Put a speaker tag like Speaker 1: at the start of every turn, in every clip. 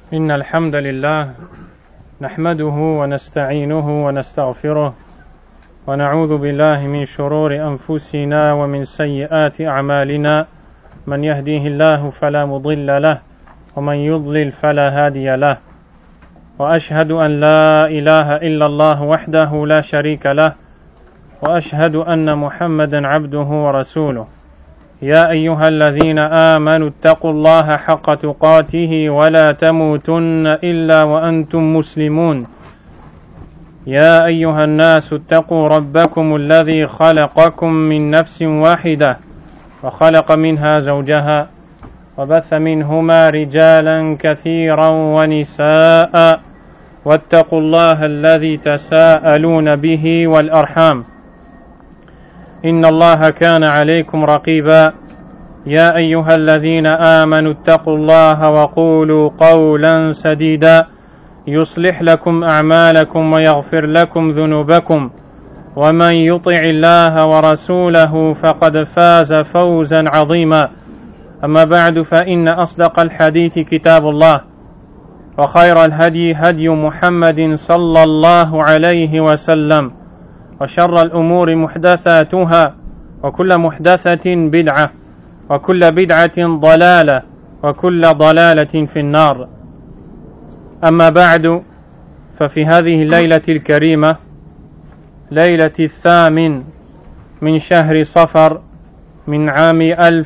Speaker 1: إن الحمد لله نحمده ونستعينه ونستغفره ونعوذ بالله من شرور أنفسنا ومن سيئات أعمالنا من يهديه الله فلا مضل له ومن يضلل فلا هادي له وأشهد أن لا إله إلا الله وحده لا شريك له وأشهد أن محمدا عبده ورسوله يا أيها الذين آمنوا اتقوا الله حق تقاته ولا تموتن إلا وأنتم مسلمون يا أيها الناس اتقوا ربكم الذي خلقكم من نفس واحدة وخلق منها زوجها وبث منهما رجالا كثيرا ونساء واتقوا الله الذي تساءلون به والأرحام إن الله كان عليكم رقيبا يا أيها الذين آمنوا اتقوا الله وقولوا قولا سديدا يصلح لكم أعمالكم ويغفر لكم ذنوبكم ومن يطع الله ورسوله فقد فاز فوزا عظيما أما بعد فإن أصدق الحديث كتاب الله وخير الهدي هدي محمد صلى الله عليه وسلم وشر الأمور محدثاتها وكل محدثة بدعة وكل بدعة ضلالة وكل ضلالة في النار أما بعد ففي هذه الليلة الكريمة ليلة 8 من شهر صفر من عام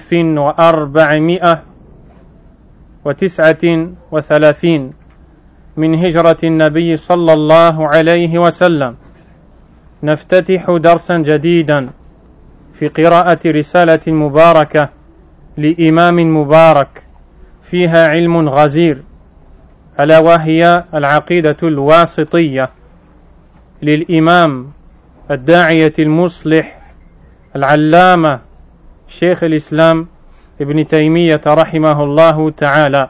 Speaker 1: 1439 من هجرة النبي صلى الله عليه وسلم نفتتح درسا جديدا في قراءة رسالة مباركة لإمام مبارك فيها علم غزير ألا وهي العقيدة الواسطية للإمام الداعية المصلح العلامة شيخ الإسلام ابن تيمية رحمه الله تعالى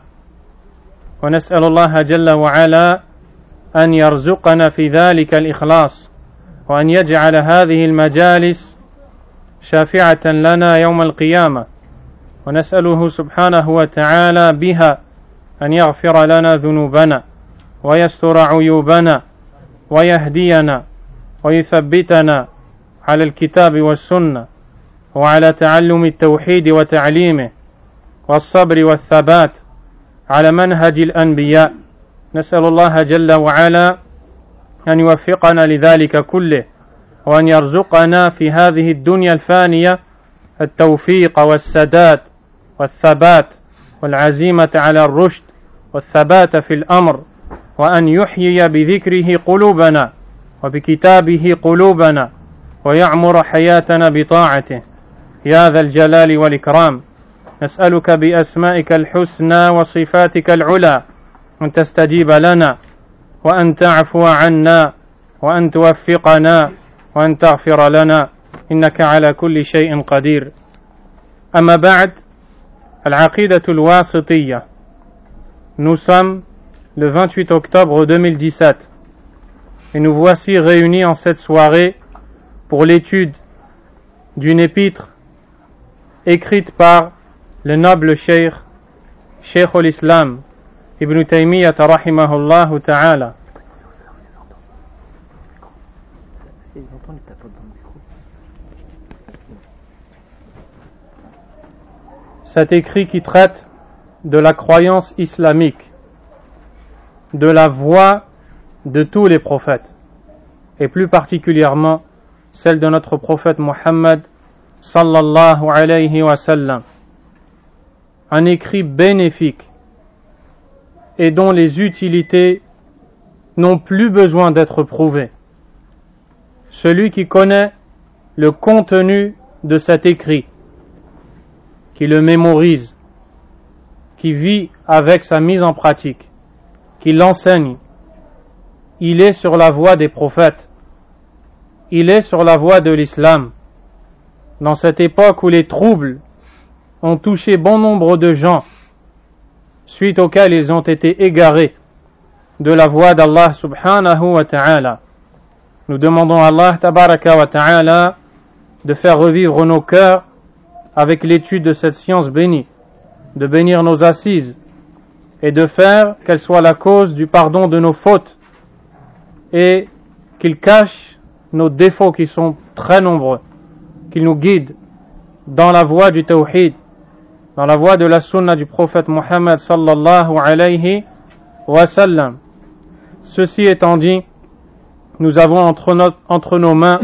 Speaker 1: ونسأل الله جل وعلا أن يرزقنا في ذلك الإخلاص وأن يجعل هذه المجالس شافعة لنا يوم القيامة ونسأله سبحانه وتعالى بها أن يغفر لنا ذنوبنا ويستر عيوبنا ويهدينا ويثبتنا على الكتاب والسنة وعلى تعلم التوحيد وتعليمه والصبر والثبات على منهج الأنبياء نسأل الله جل وعلا أن يوفقنا لذلك كله وأن يرزقنا في هذه الدنيا الفانية التوفيق والسداد والثبات والعزيمة على الرشد والثبات في الأمر وأن يحيي بذكره قلوبنا وبكتابه قلوبنا ويعمر حياتنا بطاعته يا ذا الجلال والإكرام نسألك بأسمائك الحسنى وصفاتك العلى أن تستجيب لنا وأن تعفو عنا وأن توفقنا وأن تغفر لنا إنك على كل شيء قدير أما بعد العقيدة الواسطية. Nous sommes le 28 octobre 2017 et nous voici réunis en cette soirée pour l'étude d'une épître écrite par le noble Cheikh al-Islam Ibn Taymiyyah rahimahullah ta'ala. Cet écrit qui traite de la croyance islamique, de la voie de tous les prophètes, et plus particulièrement celle de notre prophète Muhammad sallallahu alayhi wa sallam. Un écrit bénéfique et dont les utilités n'ont plus besoin d'être prouvées. Celui qui connaît le contenu de cet écrit, qui le mémorise, qui vit avec sa mise en pratique, qui l'enseigne, il est sur la voie des prophètes, il est sur la voie de l'islam. Dans cette époque où les troubles ont touché bon nombre de gens, suite auxquels ils ont été égarés de la voie d'Allah subhanahu wa ta'ala. Nous demandons à Allah tabaraka wa ta'ala de faire revivre nos cœurs avec l'étude de cette science bénie, de bénir nos assises et de faire qu'elle soit la cause du pardon de nos fautes et qu'il cache nos défauts qui sont très nombreux, qu'il nous guide dans la voie du tawhid, dans la voie de la sunna du prophète Muhammad sallallahu alayhi wa sallam. Ceci étant dit, nous avons entre nos mains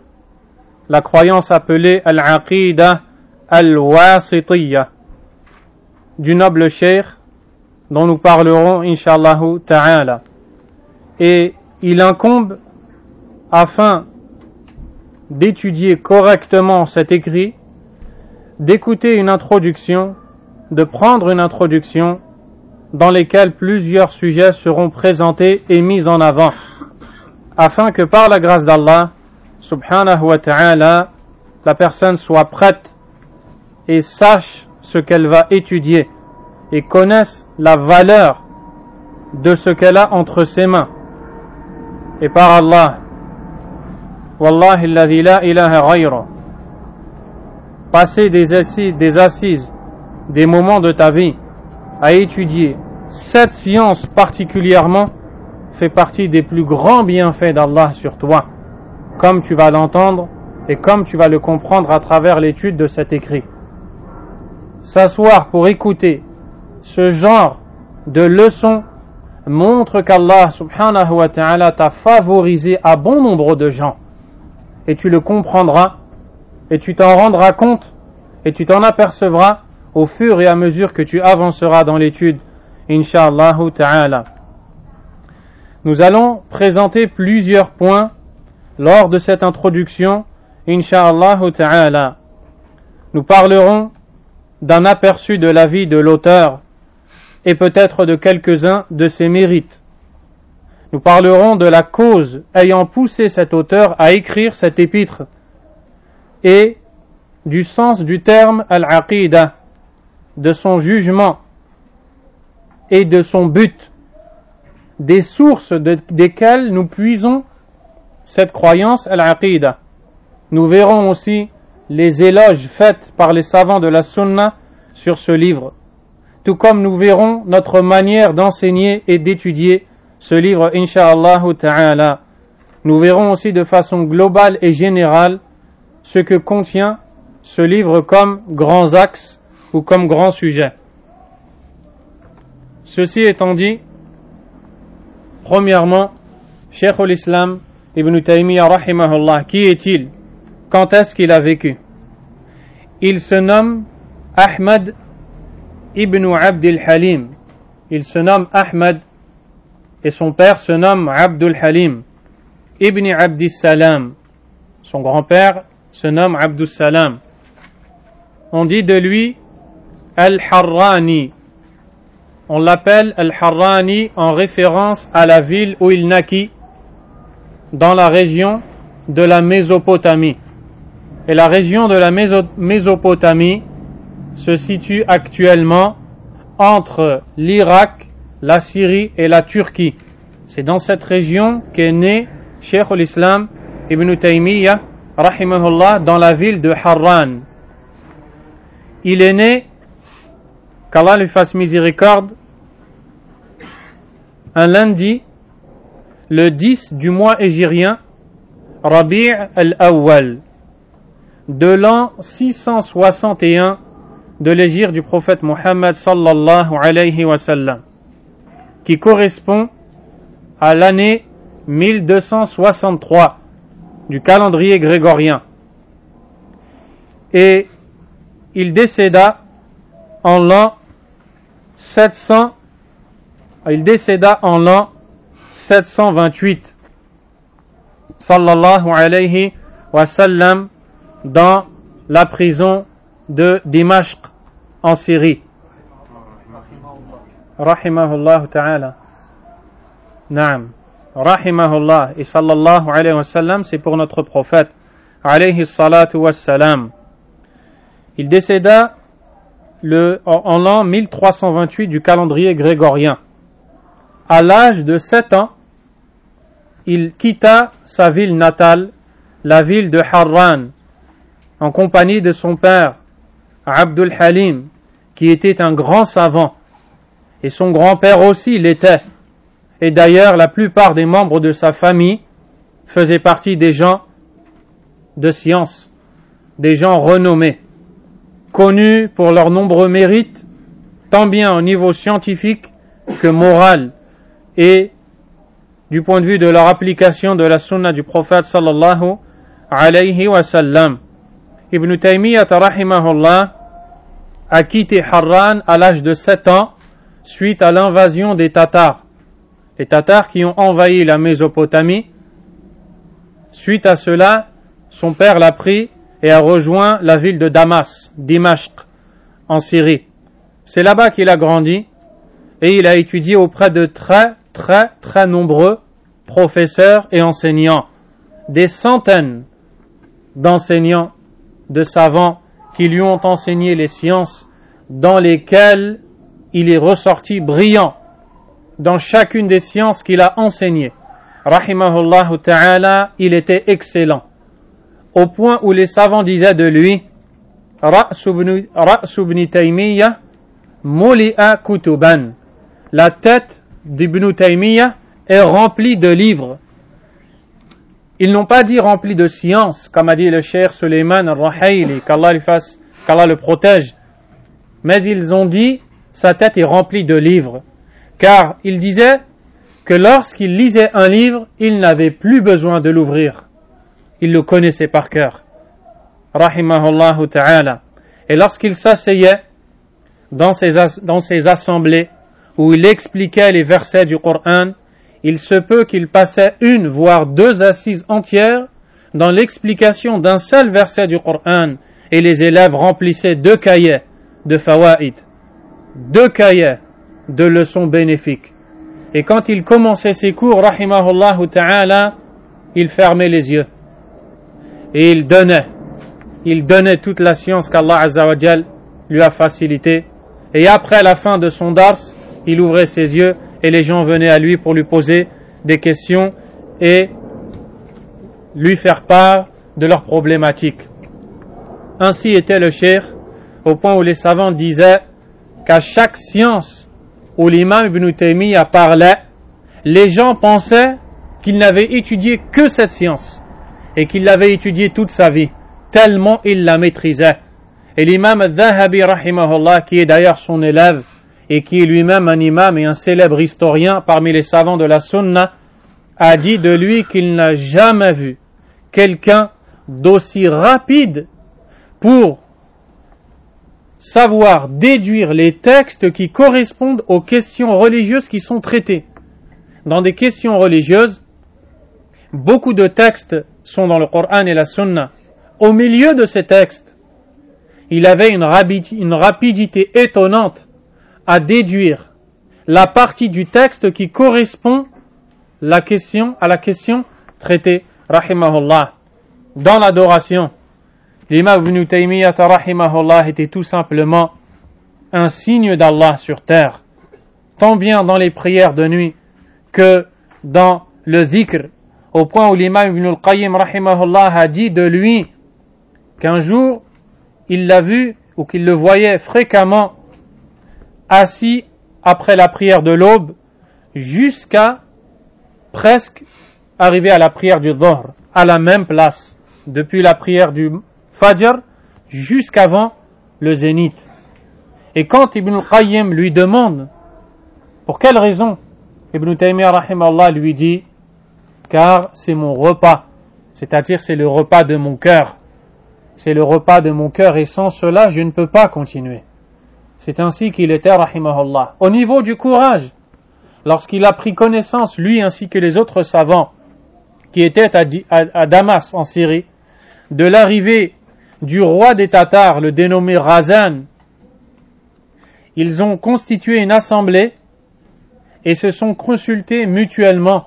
Speaker 1: la croyance appelée al-aqidah al-wasitiyya du noble cheikh dont nous parlerons inch'Allah ta'ala. Et il incombe, afin d'étudier correctement cet écrit, d'écouter une introduction, de prendre une introduction dans lesquelles plusieurs sujets seront présentés et mis en avant, afin que par la grâce d'Allah subhanahu wa ta'ala, la personne soit prête et sache ce qu'elle va étudier et connaisse la valeur de ce qu'elle a entre ses mains. Et par Allah, Wallahi alladhi la ilaha ghayra, passer des assises, des moments de ta vie à étudier cette science particulièrement fait partie des plus grands bienfaits d'Allah sur toi, comme tu vas l'entendre et comme tu vas le comprendre à travers l'étude de cet écrit. S'asseoir pour écouter ce genre de leçons montre qu'Allah subhanahu wa ta'ala t'a favorisé à bon nombre de gens, et tu le comprendras et tu t'en rendras compte et tu t'en apercevras au fur et à mesure que tu avanceras dans l'étude, incha'Allah ta'ala. Nous allons présenter plusieurs points lors de cette introduction, incha'Allah ta'ala. Nous parlerons d'un aperçu de la vie de l'auteur et peut-être de quelques-uns de ses mérites. Nous parlerons de la cause ayant poussé cet auteur à écrire cet épître et du sens du terme al-aqidah, de son jugement et de son but, des sources desquelles nous puisons cette croyance al-aqidah. Nous verrons aussi les éloges faits par les savants de la sunna sur ce livre, tout comme nous verrons notre manière d'enseigner et d'étudier ce livre, incha'Allah ta'ala. Nous verrons aussi de façon globale et générale ce que contient ce livre comme grands axes ou comme grands sujets. Ceci étant dit, premièrement, Cheikh al-Islam Ibn Taymiyyah rahimahullah, qui est-il? Quand est-ce qu'il a vécu? Il se nomme Ahmad ibn Abdul Halim. Il se nomme Ahmad et son père se nomme Abdul Halim ibn Abdis Salam. Son grand-père se nomme Abdus Salam. On dit de lui Al-Harrani. On l'appelle Al-Harrani en référence à la ville où il naquit dans la région de la Mésopotamie. Et la région de la Mésopotamie se situe actuellement entre l'Irak, la Syrie et la Turquie. C'est dans cette région qu'est né Cheikh al-Islam Ibn Taymiyyah rahimahullah dans la ville de Harran. Il est né, qu'Allah lui fasse miséricorde, un lundi, le 10 du mois hégirien, Rabi' al-Awwal, de l'an 661 de l'hégire du prophète Muhammad sallallahu alayhi wa sallam, qui correspond à l'année 1263 du calendrier grégorien. Et il décéda en l'an 728 sallallahu alayhi wa sallam dans la prison de Dimashq en Syrie. Rahimahullah ta'ala. Naam. Rahimahullah et sallallahu alayhi wa sallam, c'est pour notre prophète alayhi salatu wa salam. Il décéda en l'an 1328 du calendrier grégorien. À l'âge de 7 ans, il quitta sa ville natale, la ville de Harran, en compagnie de son père, Abdul Halim, qui était un grand savant Et son grand-père aussi l'était. Et d'ailleurs, la plupart des membres de sa famille faisaient partie des gens de science, des gens renommés, connus pour leurs nombreux mérites, tant bien au niveau scientifique que moral, et du point de vue de leur application de la sunna du prophète sallallahu alayhi wa sallam. Ibn Taymiyyah rahimahullah a quitté Harran à l'âge de 7 ans suite à l'invasion des Tatars. Les Tatars qui ont envahi la Mésopotamie. Suite à cela, son père l'a pris et a rejoint la ville de Damas, Dimashq, en Syrie. C'est là-bas qu'il a grandi et il a étudié auprès de très nombreux professeurs et enseignants, des centaines d'enseignants, de savants qui lui ont enseigné les sciences, dans lesquelles il est ressorti brillant dans chacune des sciences qu'il a enseignées. Rahimahullah ta'ala, il était excellent, au point où les savants disaient de lui, Ra'su ibn Taymiyyah muli'a kutuban. La tête d'Ibn Taymiyyah est remplie de livres. Ils n'ont pas dit remplie de science, comme a dit le cheikh Suleiman al-Rahayli, qu'Allah le protège, mais ils ont dit sa tête est remplie de livres, car il disait que lorsqu'il lisait un livre, il n'avait plus besoin de l'ouvrir. Il le connaissait par cœur. Rahimahullah ta'ala. Et lorsqu'il s'asseyait dans ses assemblées où il expliquait les versets du Coran, il se peut qu'il passait 1 voire 2 assises entières dans l'explication d'un seul verset du Coran, et les élèves remplissaient 2 cahiers de fawaïd, 2 cahiers de leçons bénéfiques. Et quand il commençait ses cours, rahimahullah ta'ala, il fermait les yeux et il donnait toute la science qu'Allah Azza wa Jal lui a facilitée. Et après la fin de son dars, il ouvrait ses yeux et les gens venaient à lui pour lui poser des questions et lui faire part de leurs problématiques. Ainsi était le cheikh, au point où les savants disaient qu'à chaque science où l'imam Ibn Taymiyyah parlait, les gens pensaient qu'il n'avait étudié que cette science et qu'il l'avait étudiée toute sa vie, tellement il la maîtrisait. Et l'imam al-Dhahabi rahimahullah, qui est d'ailleurs son élève et qui est lui-même un imam et un célèbre historien parmi les savants de la sunna, a dit de lui qu'il n'a jamais vu quelqu'un d'aussi rapide pour savoir déduire les textes qui correspondent aux questions religieuses qui sont traitées. Dans des questions religieuses, beaucoup de textes sont dans le Coran et la Sunna. Au milieu de ces textes, il avait une rapidité étonnante à déduire la partie du texte qui correspond à la question traitée, rahimahullah. Dans l'adoration, l'imam Ibn Taymiyyah rahimahullah était tout simplement un signe d'Allah sur terre, tant bien dans les prières de nuit que dans le dhikr, au point où l'imam Ibn al-Qayyim rahimahullah a dit de lui qu'un jour il l'a vu ou qu'il le voyait fréquemment assis après la prière de l'aube jusqu'à presque arriver à la prière du Dhuhr, à la même place, depuis la prière du Fajr jusqu'avant le zénith. Et quand Ibn al-Qayyim lui demande pour quelle raison, Ibn Taymiyyah rahimahullah lui dit car c'est mon repas, c'est-à-dire c'est le repas de mon cœur. C'est le repas de mon cœur et sans cela je ne peux pas continuer. C'est ainsi qu'il était rahimahullah. Au niveau du courage, lorsqu'il a pris connaissance, lui ainsi que les autres savants qui étaient à Damas en Syrie, de l'arrivée du roi des Tatars, le dénommé Razan, ils ont constitué une assemblée et se sont consultés mutuellement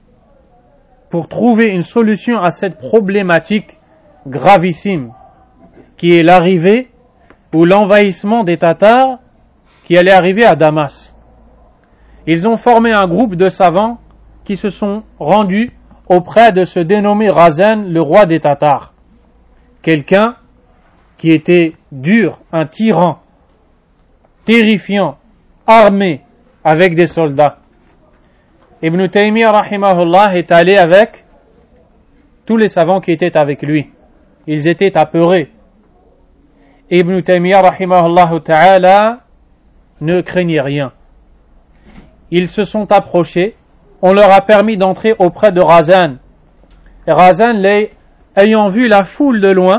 Speaker 1: pour trouver une solution à cette problématique gravissime qui est l'arrivée ou l'envahissement des Tatars qui allait arriver à Damas. Ils ont formé un groupe de savants qui se sont rendus auprès de ce dénommé Razan, le roi des Tatars. Quelqu'un qui était dur, un tyran, terrifiant, armé, avec des soldats. Ibn Taymiyyah rahimahullah est allé avec tous les savants qui étaient avec lui. Ils étaient apeurés. Ibn Taymiyyah rahimahullah ta'ala ne craignait rien. Ils se sont approchés, on leur a permis d'entrer auprès de Razan. Et Razan, ayant vu la foule de loin,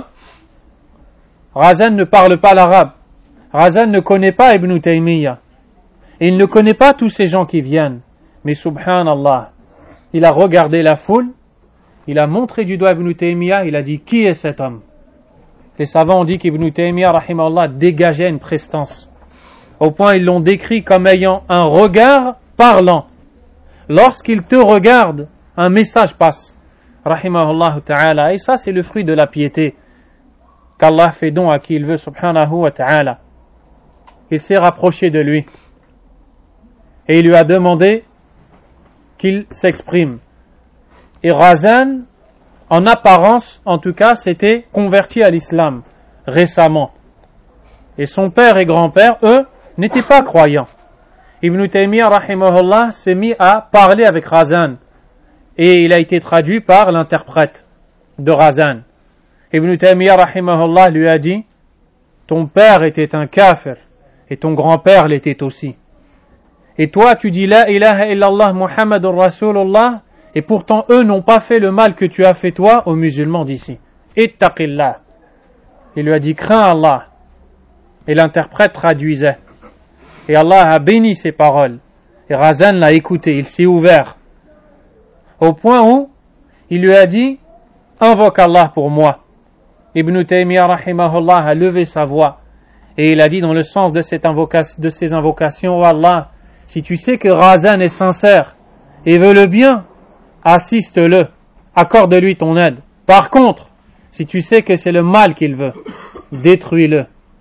Speaker 1: Razan ne parle pas l'arabe. Razan ne connaît pas Ibn Taymiyyah. Et il ne connaît pas tous ces gens qui viennent. Mais subhanallah, il a regardé la foule, il a montré du doigt Ibn Taymiyyah, il a dit, qui est cet homme? Les savants ont dit qu'Ibn Taymiyyah, rahimahullah, dégageait une prestance. Au point, ils l'ont décrit comme ayant un regard parlant. Lorsqu'il te regarde, un message passe. Rahimahullah ta'ala. Et ça, c'est le fruit de la piété qu'Allah fait don à qui il veut, subhanahu wa ta'ala. Il s'est rapproché de lui. Et il lui a demandé qu'il s'exprime. Et Razan, en apparence, en tout cas, s'était converti à l'islam récemment. Et son père et grand-père, eux, n'étaient pas croyants. Ibn Taymiyyah, rahimahullah, s'est mis à parler avec Razan. Et il a été traduit par l'interprète de Razan. Ibn Taymiyyah, rahimahullah, lui a dit, ton père était un kafir, et ton grand-père l'était aussi. Et toi, tu dis la ilaha illallah Muhammadur Rasulullah, et pourtant eux n'ont pas fait le mal que tu as fait toi aux musulmans d'ici. Ittaqillah. Il lui a dit, crains Allah. Et l'interprète traduisait. Et Allah a béni ses paroles. Et Razan l'a écouté, il s'est ouvert. Au point où il lui a dit, invoque Allah pour moi. Ibn Taymiyyah rahimahullah a levé sa voix. Et il a dit dans le sens de ces invocations, oh Allah, si tu sais que Razan est sincère et veut le bien, assiste-le, accorde-lui ton aide. Par contre, si tu sais que c'est le mal qu'il veut, détruis-le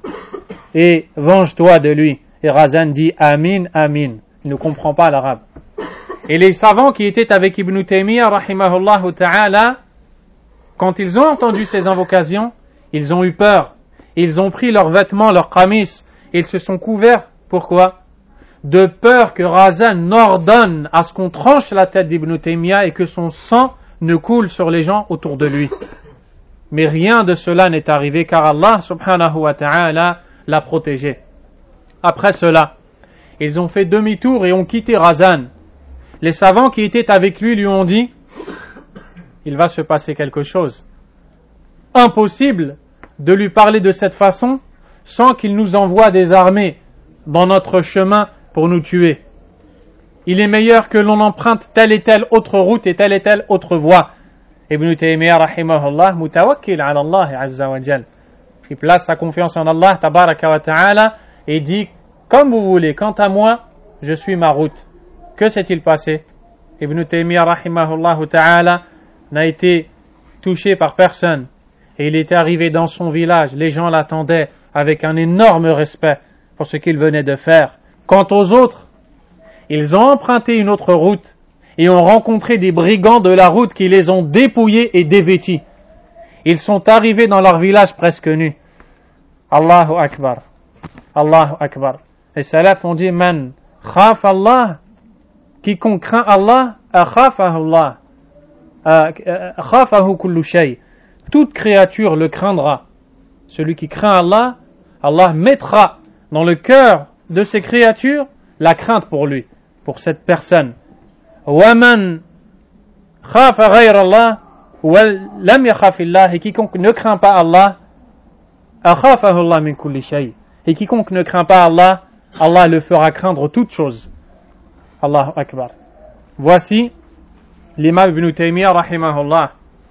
Speaker 1: et venge-toi de lui. Et Razan dit Amin, Amin. Il ne comprend pas l'arabe. Et les savants qui étaient avec Ibn Taymiyyah, rahimahullah ta'ala, quand ils ont entendu ces invocations, ils ont eu peur. Ils ont pris leurs vêtements, leurs qamis, et ils se sont couverts. Pourquoi? De peur que Razan n'ordonne à ce qu'on tranche la tête d'Ibn Taymiyyah et que son sang ne coule sur les gens autour de lui. Mais rien de cela n'est arrivé car Allah subhanahu wa ta'ala l'a protégé. Après cela, ils ont fait demi-tour et ont quitté Razan. Les savants qui étaient avec lui ont dit, il va se passer quelque chose. Impossible de lui parler de cette façon sans qu'il nous envoie des armées dans notre chemin pour nous tuer. Il est meilleur que l'on emprunte telle et telle autre route et telle autre voie. Ibn Taymiyyah rahimahullah mutawakkil ala Allah azza wa jal. Il place sa confiance en Allah tabaraka wa ta'ala et dit comme vous voulez, quant à moi, je suis ma route. Que s'est-il passé? Ibn Taymiyyah rahimahullah ta'ala n'a été touché par personne. Et il était arrivé dans son village, les gens l'attendaient avec un énorme respect pour ce qu'il venait de faire. Quant aux autres, ils ont emprunté une autre route et ont rencontré des brigands de la route qui les ont dépouillés et dévêtis. Ils sont arrivés dans leur village presque nus. Allahu Akbar. Allahu Akbar. Les salafs ont dit, man khaf Allah, quiconque craint Allah, akhafahu Allah, akhafahu kullu shay. Toute créature le craindra. Celui qui craint Allah, Allah mettra dans le cœur de ces créatures la crainte pour lui, pour cette personne. وَمَنْ خَافَ غَيْرَ اللَّهِ وَلَمْ يَخَافِ اللَّهِ. Et quiconque ne craint pas Allah, أَخَافَهُ اللَّهُ مِنْ كُلِّ شَيْءٍ. Et quiconque ne craint pas Allah, Allah le fera craindre toutes choses. Allahu Akbar. Voici l'imam Ibn Taymiyyah rahimahullah.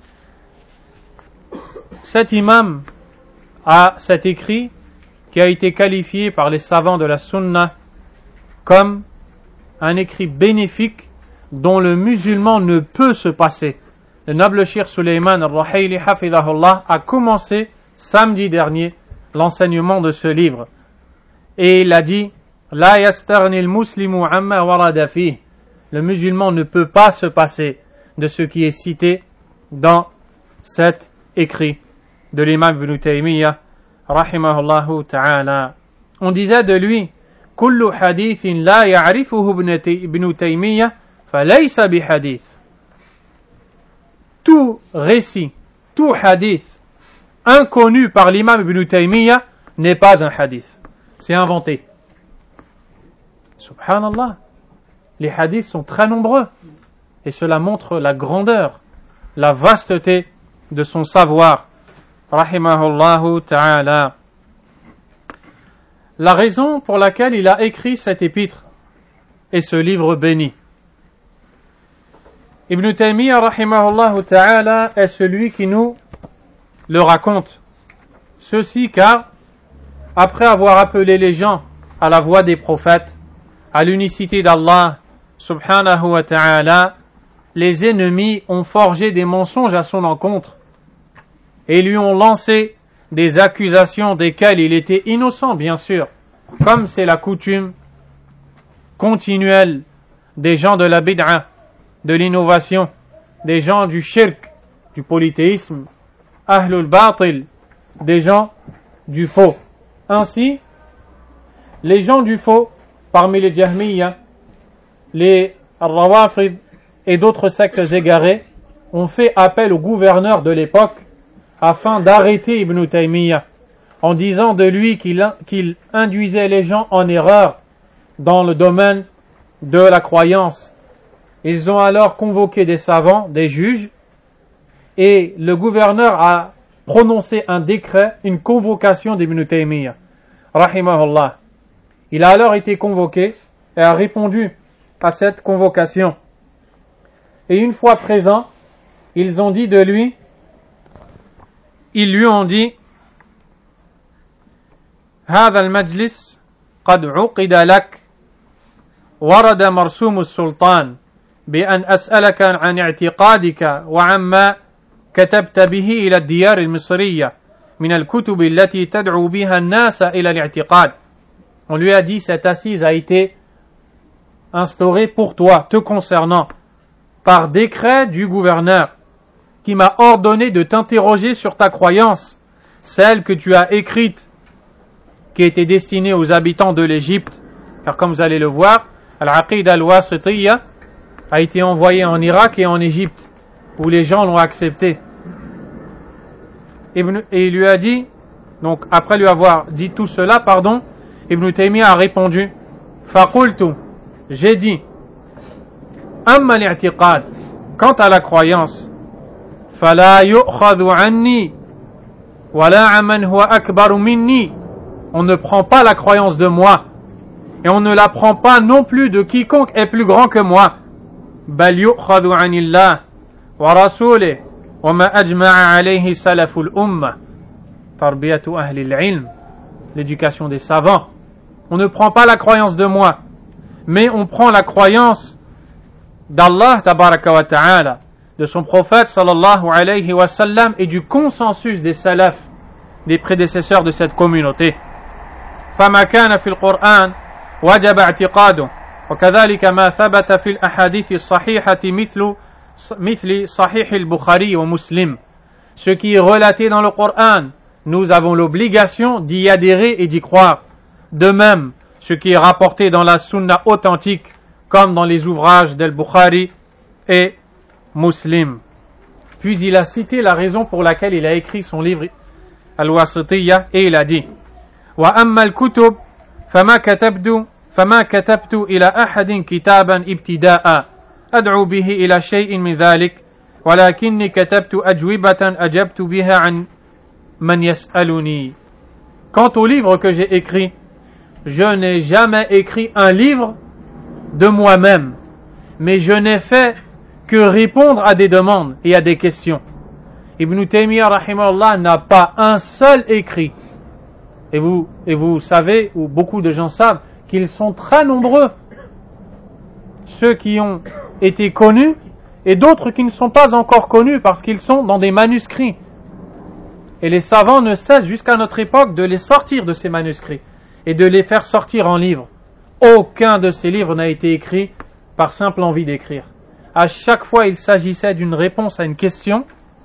Speaker 1: Cet imam a cet écrit qui a été qualifié par les savants de la Sunna comme un écrit bénéfique dont le musulman ne peut se passer. Le noble Cheikh Suleiman al-Ruhaili hafidahullah a commencé samedi dernier l'enseignement de ce livre. Et il a dit La yastarni al-muslimu amma warada fih. Le musulman ne peut pas se passer de ce qui est cité dans cet écrit de l'imam Ibn Taymiyyah rahimahullahu ta'ala. On disait de lui كل حديث لا يعرفه ابن تيمية فليس بحديث. Tout récit, tout hadith inconnu par l'imam Ibn Taymiyyah n'est pas un hadith. C'est inventé. Subhanallah. Les hadiths sont très nombreux. Et cela montre la grandeur, la vasteté de son savoir. Rahimahullahu ta'ala. La raison pour laquelle il a écrit cet épître et ce livre béni. Ibn Taymiyyah rahimahullahu ta'ala est celui qui nous le raconte. Ceci car, après avoir appelé les gens à la voie des prophètes, à l'unicité d'Allah subhanahu wa ta'ala, les ennemis ont forgé des mensonges à son encontre et lui ont lancé des accusations desquelles il était innocent, bien sûr, comme c'est la coutume continuelle des gens de la bid'a, de l'innovation, des gens du shirk, du polythéisme, ahlul batil, des gens du faux. Ainsi, les gens du faux, parmi les Jahmiyyah, les Rawafid et d'autres sectes égarées, ont fait appel au gouverneur de l'époque afin d'arrêter Ibn Taymiyyah, en disant de lui qu'il induisait les gens en erreur dans le domaine de la croyance. Ils ont alors convoqué des savants, des juges, et le gouverneur a prononcé un décret, une convocation d'Ibn Taymiyyah, rahimahullah. Il a alors été convoqué et a répondu à cette convocation. Et une fois présent, ils ont dit de lui, ils lui ont dit, هذا المجلس قد عقد لك ورد مرسوم السلطان بأن أسألك عن اعتقادك وعما كتبت به إلى الديار المصرية من الكتب التي تدعو بها الناس إلى الاعتقاد. On lui a dit, cette assise a été instaurée pour toi, te concernant, par décret du gouverneur, qui m'a ordonné de t'interroger sur ta croyance, celle que tu as écrite, qui était destinée aux habitants de l'Égypte, car comme vous allez le voir, Al-Aqid al-Wasitiyya a été envoyé en Irak et en Égypte, où les gens l'ont accepté. Et il lui a dit, donc après lui avoir dit tout cela, Ibn Taymiyyah a répondu, Faqultu, j'ai dit, Amma al-i'tiqad, quant à la croyance, Fala yu'khadhu anni, wala amman huwa akbaru minni, on ne prend pas la croyance de moi, et on ne la prend pas non plus de quiconque est plus grand que moi. Bal yu'khadhu anillah, wa rasulih, wa ma ajma'a alayhi salaful ummah, tarbiyatu ahli al-ilm, l'éducation des savants. On ne prend pas la croyance de moi, mais on prend la croyance d'Allah tabaraka wa ta'ala, de son prophète sallallahu alayhi wa sallam et du consensus des salafs, des prédécesseurs de cette communauté. فما كان في القرآن وجب اعتقاده وكذلك ما ثبت في الأحاديث الصحيحة مثل صحيح البخاري ومسلم. Ce qui est relaté dans le Coran, nous avons l'obligation d'y adhérer et d'y croire. De même, ce qui est rapporté dans la sunna authentique, comme dans les ouvrages d'Al-Bukhari et Muslim. Puis il a cité la raison pour laquelle il a écrit son livre Al-Wasitiyya et il a dit وأما الكتب فما كتبت إلى أحد كتابا ابتداء أدعو به إلى شيء من ذلك ولكني كتبت أجوبة أجبت بها عن من يسألني. Quant au livre que j'ai écrit, je n'ai jamais écrit un livre de moi-même, mais je n'ai fait que répondre à des demandes et à des questions. Ibn Taymiyyah rahimahullah n'a pas un seul écrit. Et vous savez, ou beaucoup de gens savent, qu'ils sont très nombreux, ceux qui ont été connus, et d'autres qui ne sont pas encore connus parce qu'ils sont dans des manuscrits. Et les savants ne cessent jusqu'à notre époque de les sortir de ces manuscrits et de les faire sortir en livres. Aucun de ces livres n'a été écrit par simple envie d'écrire. À chaque fois, il s'agissait d'une réponse à une question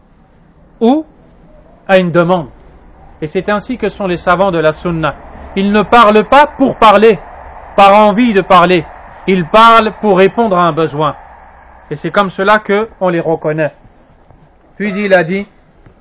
Speaker 1: ou à une demande. Et c'est ainsi que sont les savants de la sunna. Ils ne parlent pas pour parler. par envie de parler. Ils parlent pour répondre à un besoin. Et c'est comme cela qu'on les reconnaît. Puis il a dit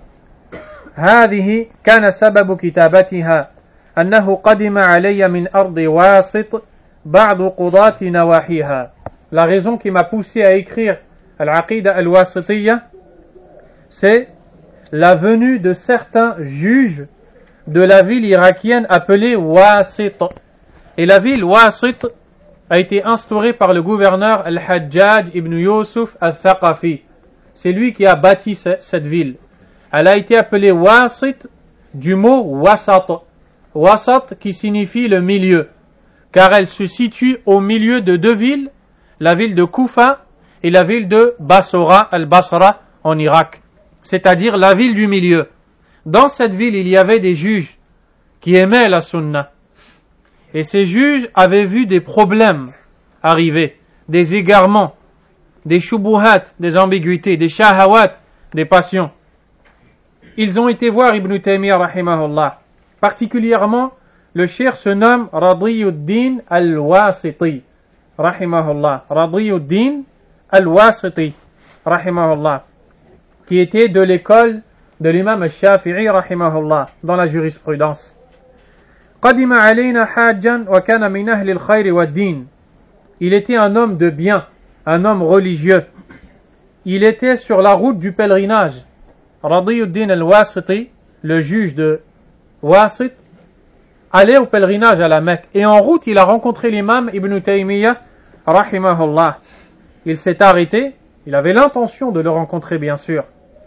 Speaker 1: هذه كان سبب كتابتها أنه قدم علي من أرض واسط بعض قضاة نواحيها. La raison qui m'a poussé à écrire Al-Aqida Al-Wasitiyya, c'est la venue de certains juges de la ville irakienne appelée Wasit. Et la ville Wasit a été instaurée par le gouverneur Al-Hajjaj ibn Yusuf al-Thaqafi. C'est lui qui a bâti cette ville. Elle a été appelée Wasit du mot Wasat. Wasat qui signifie le milieu, car elle se situe au milieu de deux villes, la ville de Koufa et la ville de Basra, al-Basra en Irak, c'est-à-dire la ville du milieu. Dans cette ville, il y avait des juges qui aimaient la sunna. Et ces juges avaient vu des problèmes arriver, des égarements, des shubuhat, des ambiguïtés, des shahawat, des passions. Ils ont été voir Ibn Taymiyyah rahimahullah. Particulièrement, le cheikh se nomme Radiyuddin al-Wasiti rahimahullah. Radiyuddin al-Wasiti rahimahullah, qui était de l'école de l'imam al-Shafi'i rahimahullah dans la jurisprudence. قدم علينا حاجا وكان من أهل الخير والدين. Il était un homme de bien, un homme religieux. Il était sur la route du pèlerinage. Radiyuddin al-Wasiti, le juge de Wasit, allait au pèlerinage à la Mecque. Et en route, il a rencontré l'imam Ibn Taymiyyah, rahimahullah. Il s'est arrêté, il avait l'intention de le rencontrer bien sûr.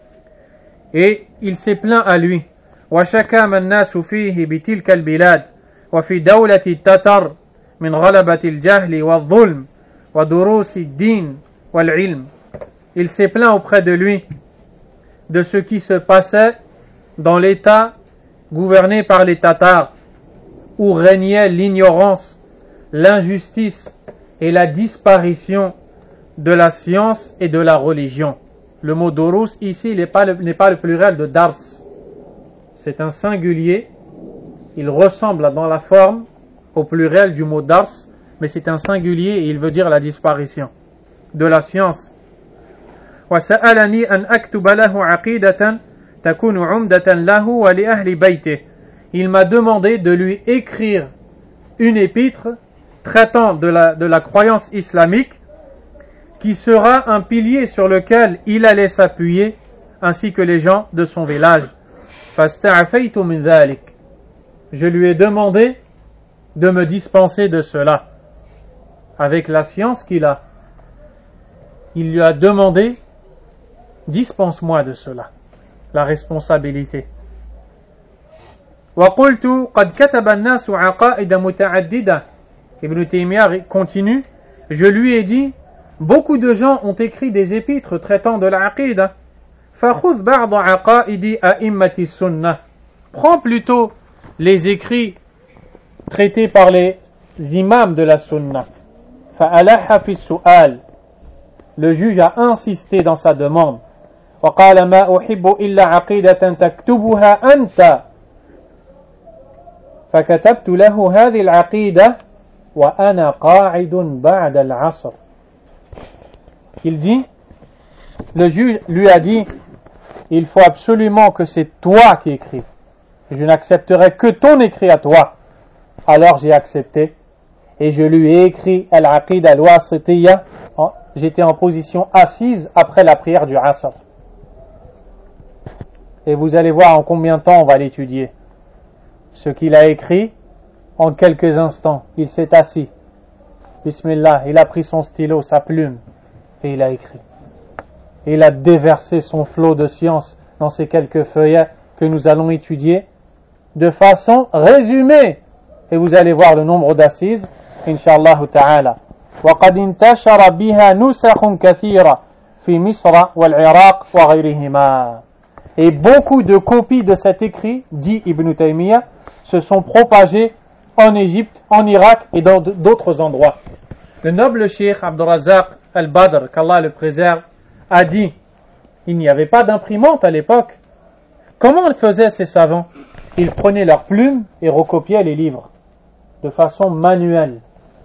Speaker 1: Et il s'est plaint à lui. وَشَكَى مَا النَّاسُ فِيهِ بِتِلْكَ الْبِلَادِ وَفِي دَوْلَةِ التَّتَرِ مِنْ غَلَبَةِ الْجَهْلِ وَالظُّلْمِ وَدُرُوسِ الدِّينِ وَالْعِلْمِ. Il s'est plaint auprès de lui de ce qui se passait dans l'État gouverné par les Tatars, où régnait l'ignorance, l'injustice et la disparition de la science et de la religion. Le mot durus ici n'est pas le pluriel de dars. C'est un singulier. Il ressemble dans la forme au pluriel du mot dars, mais c'est un singulier et il veut dire la disparition de la science. وسألني أن أكتب له عقيدة تكون عمدة له ولأهل بيته. Il m'a demandé de lui écrire une épître traitant de la croyance islamique qui sera un pilier sur lequel il allait s'appuyer ainsi que les gens de son village. فاستعفيت من ذلك. Je lui ai demandé de me dispenser de cela. Avec la science qu'il a, il lui a demandé: dispense-moi de cela, la responsabilité. وقلت قد كتب الناس عقائد متعددة. Ibn Taymiyyah continue: je lui ai dit, beaucoup de gens ont écrit des épîtres traitant de la aqida. فخذ بعض عقائد أئمة السنة. Prends plutôt les écrits traités par les imams de la sunna. فألح في السؤال. Le juge a insisté dans sa demande. وقال ما أحب إلا عقيدة تكتبها أنت. فكتبت له هذه العقيدة وأنا قاعد بعد العصر. Il dit, le juge lui a dit, il faut absolument que c'est toi qui écrives. Je n'accepterai que ton écrit à toi. Alors j'ai accepté et je lui ai écrit Al-Aqida Al-Wasitiyya. J'étais en position assise après la prière du Asr. Et vous allez voir en combien de temps on va l'étudier. Ce qu'il a écrit, en quelques instants, il s'est assis. Bismillah, il a pris son stylo, sa plume, et il a écrit. Et il a déversé son flot de science dans ces quelques feuillets que nous allons étudier de façon résumée. Et vous allez voir le nombre d'assises, Inch'Allah ta'ala. وقد انتشر بها نسخ كثيرة في مصر والعراق وغيرهما. Et beaucoup de copies de cet écrit, dit Ibn Taymiyyah, se sont propagées en Égypte, en Irak et dans d'autres endroits. Le noble cheikh Abdurrazzaq al-Badr, qu'Allah le préserve, a dit, il n'y avait pas d'imprimante à l'époque. Comment le faisaient ces savants? Ils prenaient leurs plumes et recopiaient les livres de façon manuelle.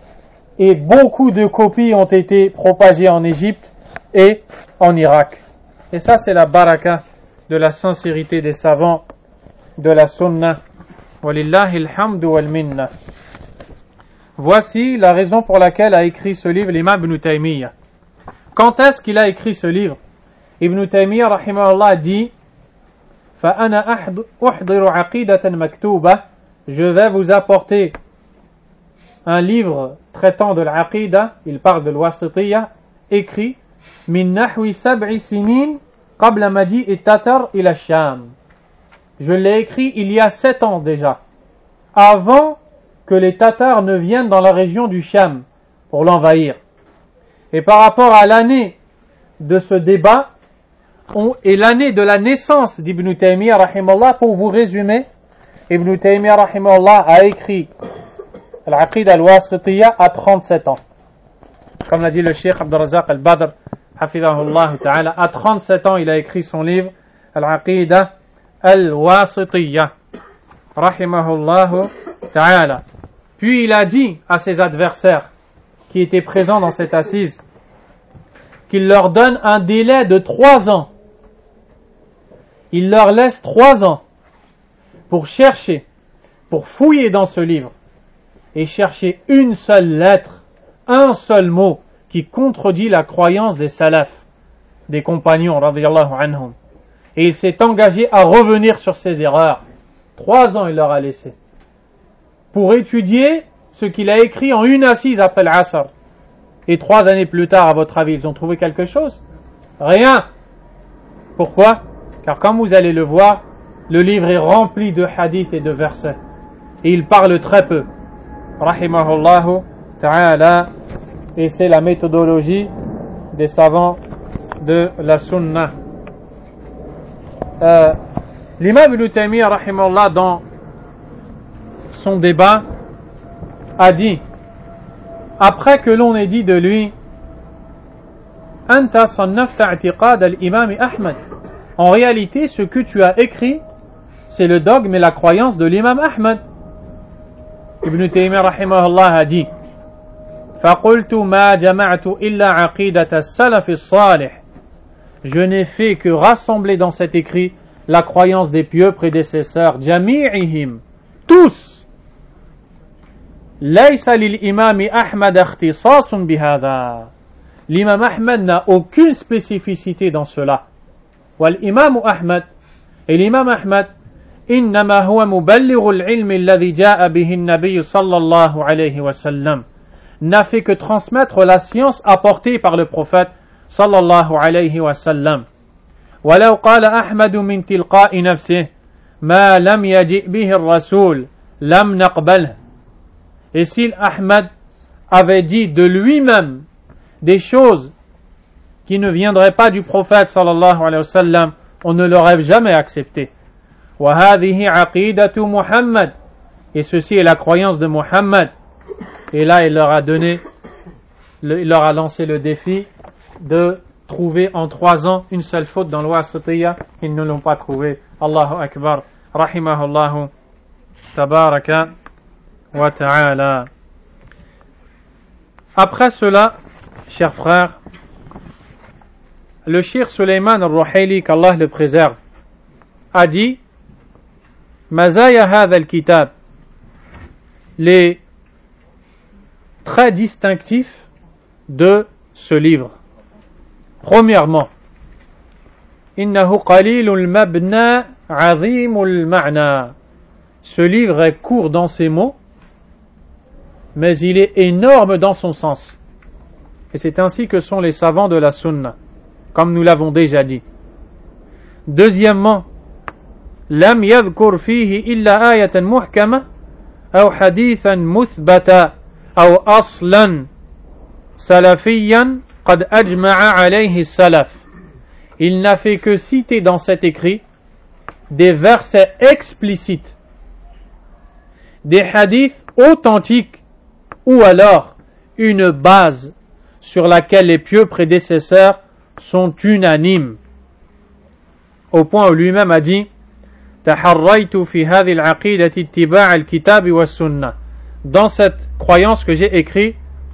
Speaker 1: et beaucoup de copies ont été propagées en Égypte et en Irak. Et ça, c'est la baraka de la sincérité des savants de la sunna. Walillahi alhamdu wal minna. Voici la raison pour laquelle a écrit ce livre l'imam Ibn Taymiyyah. Quand est-ce qu'il a écrit ce livre? Ibn Taymiyyah rahimahullah dit فَأَنَا أُحْضِرُ عَقِيدَةً مَكْتُوبَةً. Je vais vous apporter un livre traitant de l'aqida, il parle de l'wasitiyya, écrit min nahwi sab'i sinin qabla maji'i tatar ila Sham. Je l'ai écrit il y a 7 ans déjà, avant que les Tatars ne viennent dans la région du Sham pour l'envahir. Et par rapport à l'année de ce débat et l'année de la naissance d'Ibn Taymiyyah rahimahullah, pour vous résumer, Ibn Taymiyyah rahimahullah a écrit l'Aqida al-Wasitiyya à 37 ans. Comme l'a dit le Cheikh Abdul Razak al-Badr, hafidahullah ta'ala, à 37 ans il a écrit son livre l'Aqida al-Wasitiyya, rahimahullah ta'ala. Puis il a dit à ses adversaires qui étaient présents dans cette assise qu'il leur donne un délai de 3 ans. Il leur laisse 3 ans pour chercher, pour fouiller dans ce livre et chercher une seule lettre, un seul mot qui contredit la croyance des salafs, des compagnons radiyallahu anhum. Et il s'est engagé à revenir sur ses erreurs. 3 ans il leur a laissé pour étudier ce qu'il a écrit en une assise après l'Asr. Et 3 années plus tard, à votre avis, ils ont trouvé quelque chose? Rien. Pourquoi? Car comme vous allez le voir, le livre est rempli de hadiths et de versets. Et il parle très peu. Rahimahullahu ta'ala. Et c'est la méthodologie des savants de la sunna. L'imam Ibn Taymiyyah rahimahullah, dans son débat, a dit, après que l'on ait dit de lui Anta sannafta i'tiqad al-imam Ahmad, en réalité ce que tu as écrit c'est le dogme et la croyance de l'imam Ahmad. Ibn Taymiyyah rahimahullah a dit فَقُلْتُ مَا جَمَعْتُ إِلَّا عَقِيدَةَ السَّلَفِ الصَّالِحِ. Je n'ai fait que rassembler dans cet écrit la croyance des pieux prédécesseurs, جَمِيعِهِمْ, tous. لَيْسَ لِلْإِمَامِ أَحْمَدَ اخْتِصَاصٌ بِهَذَا. L'imam Ahmad n'a aucune spécificité dans cela. وَالْإِمَامُ أحمد, et l'imam Ahmad, إِنَّمَا هُوَ مُبَلِّغُ الْعِلْمِ الَّذِي جَاءَ بِهِ النَّبِيُّ صَلَّى اللَّهُ عَلَيْهِ وَسَلَّمَ, n'a fait que transmettre la science apportée par le prophète sallallahu alayhi wa sallam. ولو قال أحمد من تلقاء نفسه ما لم يجئ به الرسول لم نقبله. Et si Ahmad avait dit de lui-même des choses qui ne viendraient pas du prophète sallallahu alayhi wa sallam, on ne l'aurait jamais accepté. وهذه عقيدة محمد, et ceci est la croyance de Muhammad. Et là, il leur a lancé le défi de trouver en 3 ans une seule faute dans l'Wasitiyya. Ils ne l'ont pas trouvé. Allahu Akbar. Rahimahullahu tabaraka wa ta'ala. Après cela, chers frères, le Cheikh Sulayman al-Ruhaili, qu'Allah le préserve, a dit Mazaya hadha al-kitab, les très distinctif de ce livre. Premièrement, innahu qalilul mabna azimul ma'na. Ce livre est court dans ses mots, mais il est énorme dans son sens. Et c'est ainsi que sont les savants de la sunna, comme nous l'avons déjà dit. Deuxièmement, lam yadhkur fihi illa ayatan muhkama aw hadithan muthbata أو أصلا سلفيا قد أجمع عليه السلف. Il n'a fait que citer dans cet écrit des versets explicites, des hadiths authentiques, ou alors une base sur laquelle les pieux prédécesseurs sont unanimes, au point où lui-même a dit تحريت في هذه العقيدة اتباع الكتاب والسنة. Dans cette croyance que j'ai écrite,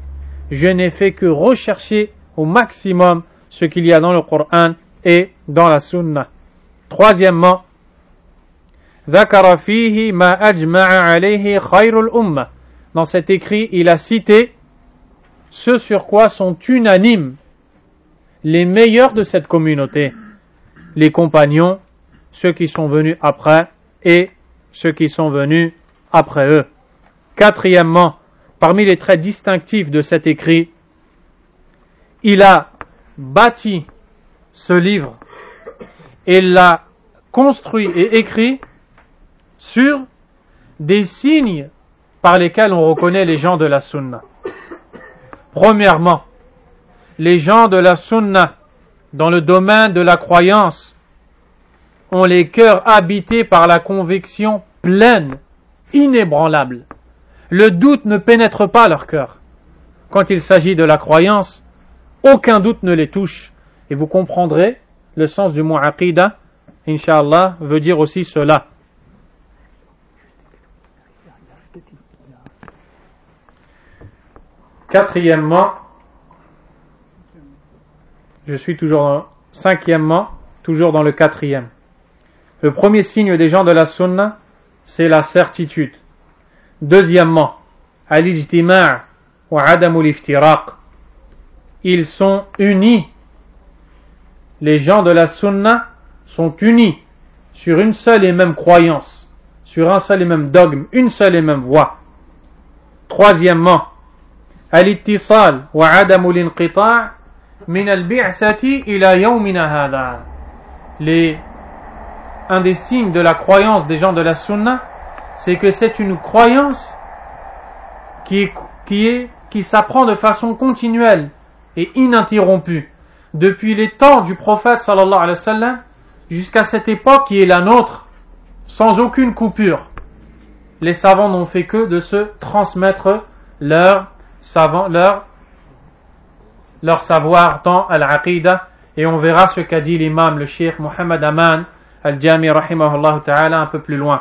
Speaker 1: je n'ai fait que rechercher au maximum ce qu'il y a dans le Coran et dans la Sunna. Troisièmement, ذكر فيه ما أجمع عليه خير الأمة. Dans cet écrit, il a cité ce sur quoi sont unanimes les meilleurs de cette communauté, les compagnons, ceux qui sont venus après et ceux qui sont venus après eux. Quatrièmement, parmi les traits distinctifs de cet écrit, il a bâti ce livre et l'a construit et écrit sur des signes par lesquels on reconnaît les gens de la Sunna. Premièrement, les gens de la Sunna, dans le domaine de la croyance, ont les cœurs habités par la conviction pleine, inébranlable. Le doute ne pénètre pas leur cœur. Quand il s'agit de la croyance, aucun doute ne les touche. Et vous comprendrez, le sens du mot aqidah, Inch'Allah, veut dire aussi cela. Quatrièmement, cinquièmement, toujours dans le quatrième. Le premier signe des gens de la Sunna, c'est la certitude. Deuxièmement, al-ijtima' wa adamul iftiraq. Ils sont unis. Les gens de la Sunna sont unis sur une seule et même croyance, sur un seul et même dogme, une seule et même voie. Troisièmement, al-ittisal wa adamul inqita' min al-bi'thati ila yawmina hadha. Un des signes de la croyance des gens de la Sunna, c'est que c'est une croyance qui s'apprend de façon continuelle et ininterrompue depuis les temps du prophète sallallahu alayhi wa sallam jusqu'à cette époque qui est la nôtre, sans aucune coupure. Les savants n'ont fait que de se transmettre leur savoir dans al-aqidah, et on verra ce qu'a dit l'imam, le cheikh Muhammad Aman al-Jami rahimahullah ta'ala un peu plus loin.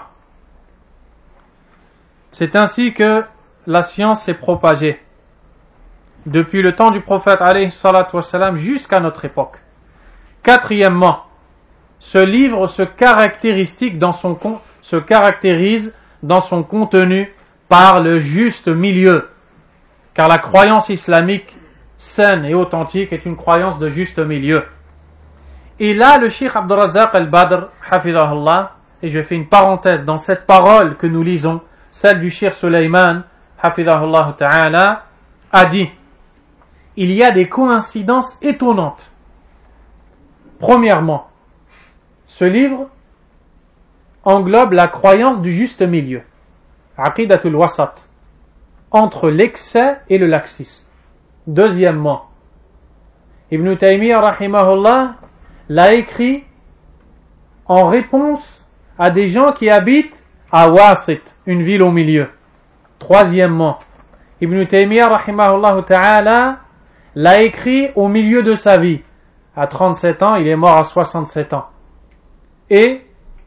Speaker 1: C'est ainsi que la science s'est propagée depuis le temps du prophète alayhi salatu wassalam jusqu'à notre époque. Quatrièmement, ce livre se caractérise dans son contenu par le juste milieu, car la croyance islamique saine et authentique est une croyance de juste milieu. Et là, le cheikh Abdul Razzaq al-Badr, hafidahullah, et je fais une parenthèse dans cette parole que nous lisons, celle du cheikh Sulayman, hafidahullah ta'ala, a dit: il y a des coïncidences étonnantes. Premièrement, ce livre englobe la croyance du juste milieu, aqidatul wasat, entre l'excès et le laxisme. Deuxièmement, Ibn Taymiyyah rahimahullah l'a écrit en réponse à des gens qui habitent à Wasit, une ville au milieu. Troisièmement, Ibn Taymiyyah rahimahullah ta'ala l'a écrit au milieu de sa vie. À 37 ans, il est mort à 67 ans. Et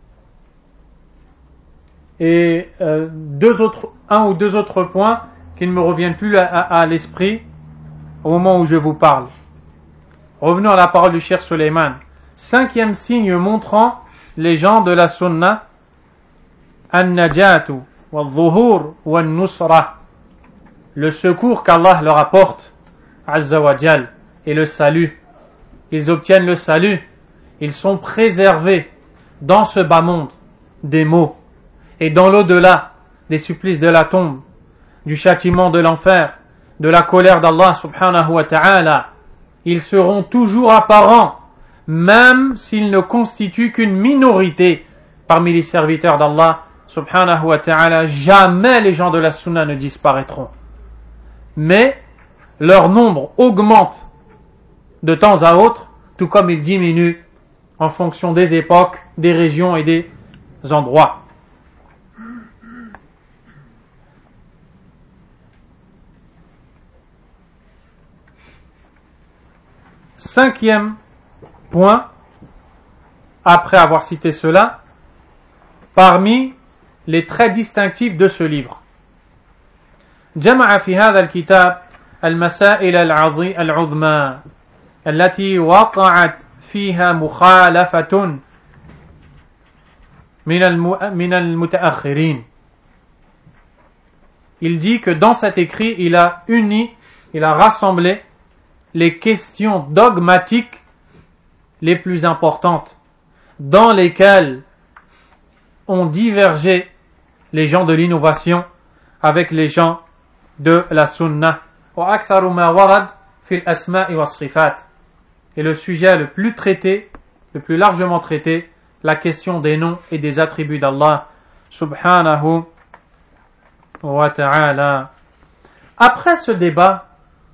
Speaker 1: un ou deux autres points qui ne me reviennent plus à l'esprit au moment où je vous parle. Revenons à la parole du cheikh Sulayman. Cinquième signe montrant les gens de la Sunna, an-najatu wal-zuhur wal-nusra, le secours qu'Allah leur apporte, Azza wa Jal, et le salut. Ils obtiennent le salut, ils sont préservés dans ce bas monde des maux et dans l'au-delà des supplices de la tombe, du châtiment de l'enfer, de la colère d'Allah subhanahu wa ta'ala. Ils seront toujours apparents, même s'ils ne constituent qu'une minorité parmi les serviteurs d'Allah subhanahu wa ta'ala. Jamais les gens de la Sunna ne disparaîtront. Mais leur nombre augmente de temps à autre, tout comme il diminue en fonction des époques, des régions et des endroits. Cinquième point, après avoir cité cela, parmi les traits distinctifs de ce livre. جمع في هذا الكتاب
Speaker 2: المسائل العظمى التي وقعت فيها مخالفة من المتأخرين. Il dit que dans cet écrit, il a rassemblé les questions dogmatiques les plus importantes, dans lesquelles ont divergé les gens de l'innovation avec les gens de la sunna. وأكثر ما ورد في الأسماء والصفات. Et le sujet le plus traité, le plus largement traité, la question des noms et des attributs d'Allah subhanahu wa ta'ala. Après ce débat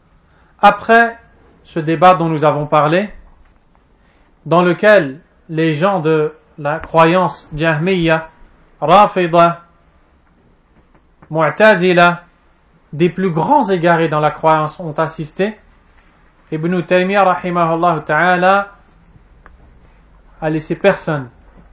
Speaker 2: dont nous avons parlé, dans lequel les gens de la croyance Jahmiya, Rafida, Mu'tazila, des plus grands égarés dans la croyance ont assisté, Ibn Taymiyyah rahimahullah ta'ala a laissé personne,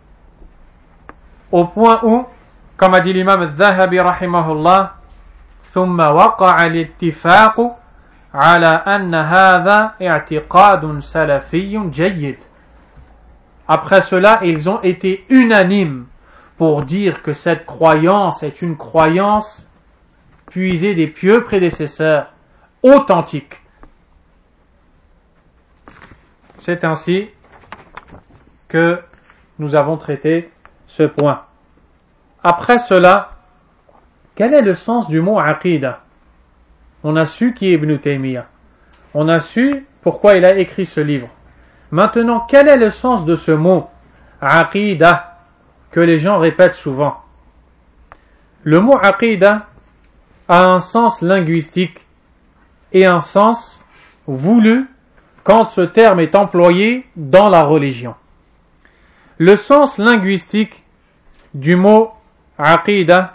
Speaker 2: au point où, comme a dit l'imam al-Zahabi rahimahullah, ثم وقع الاتفاق على أن هذا اعتقاد سلفي جيد. Après cela, ils ont été unanimes pour dire que cette croyance est une croyance puisée des pieux prédécesseurs, authentique. C'est ainsi que nous avons traité ce point. Après cela, quel est le sens du mot aqidah? On a su qui est Ibn Taymiyyah. On a su pourquoi il a écrit ce livre. Maintenant, quel est le sens de ce mot aqidah que les gens répètent souvent? Le mot aqidah a un sens linguistique et un sens voulu quand ce terme est employé dans la religion. Le sens linguistique du mot aqidah,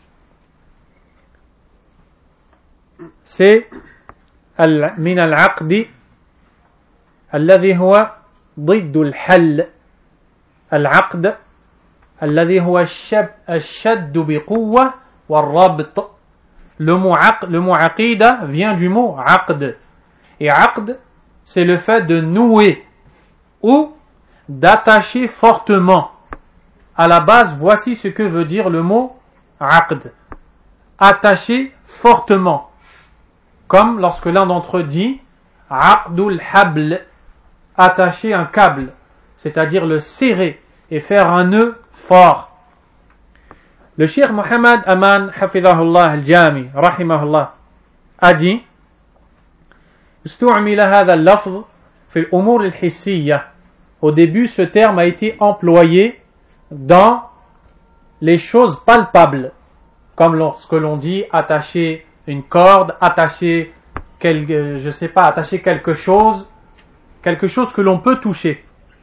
Speaker 2: c'est من العقد الذي هو ضد الحل. العقد الذي هو الشد بقوة والربط. Le mot aqidah vient du mot aqd. Et aqd, c'est le fait de nouer ou d'attacher fortement. À la base, voici ce que veut dire le mot aqd. Attacher fortement. Comme lorsque l'un d'entre eux dit aqdul habl, attacher un câble, c'est-à-dire le serrer et faire un nœud fort. Le Cheikh Mohammed Aman Hafidahullah al-Jami rahimahullah a dit استعمل هذا اللفظ في الأمور الحسية. Au début, ce terme a été employé dans les choses palpables, comme lorsque l'on dit attacher une corde, attacher quelque chose que l'on peut toucher.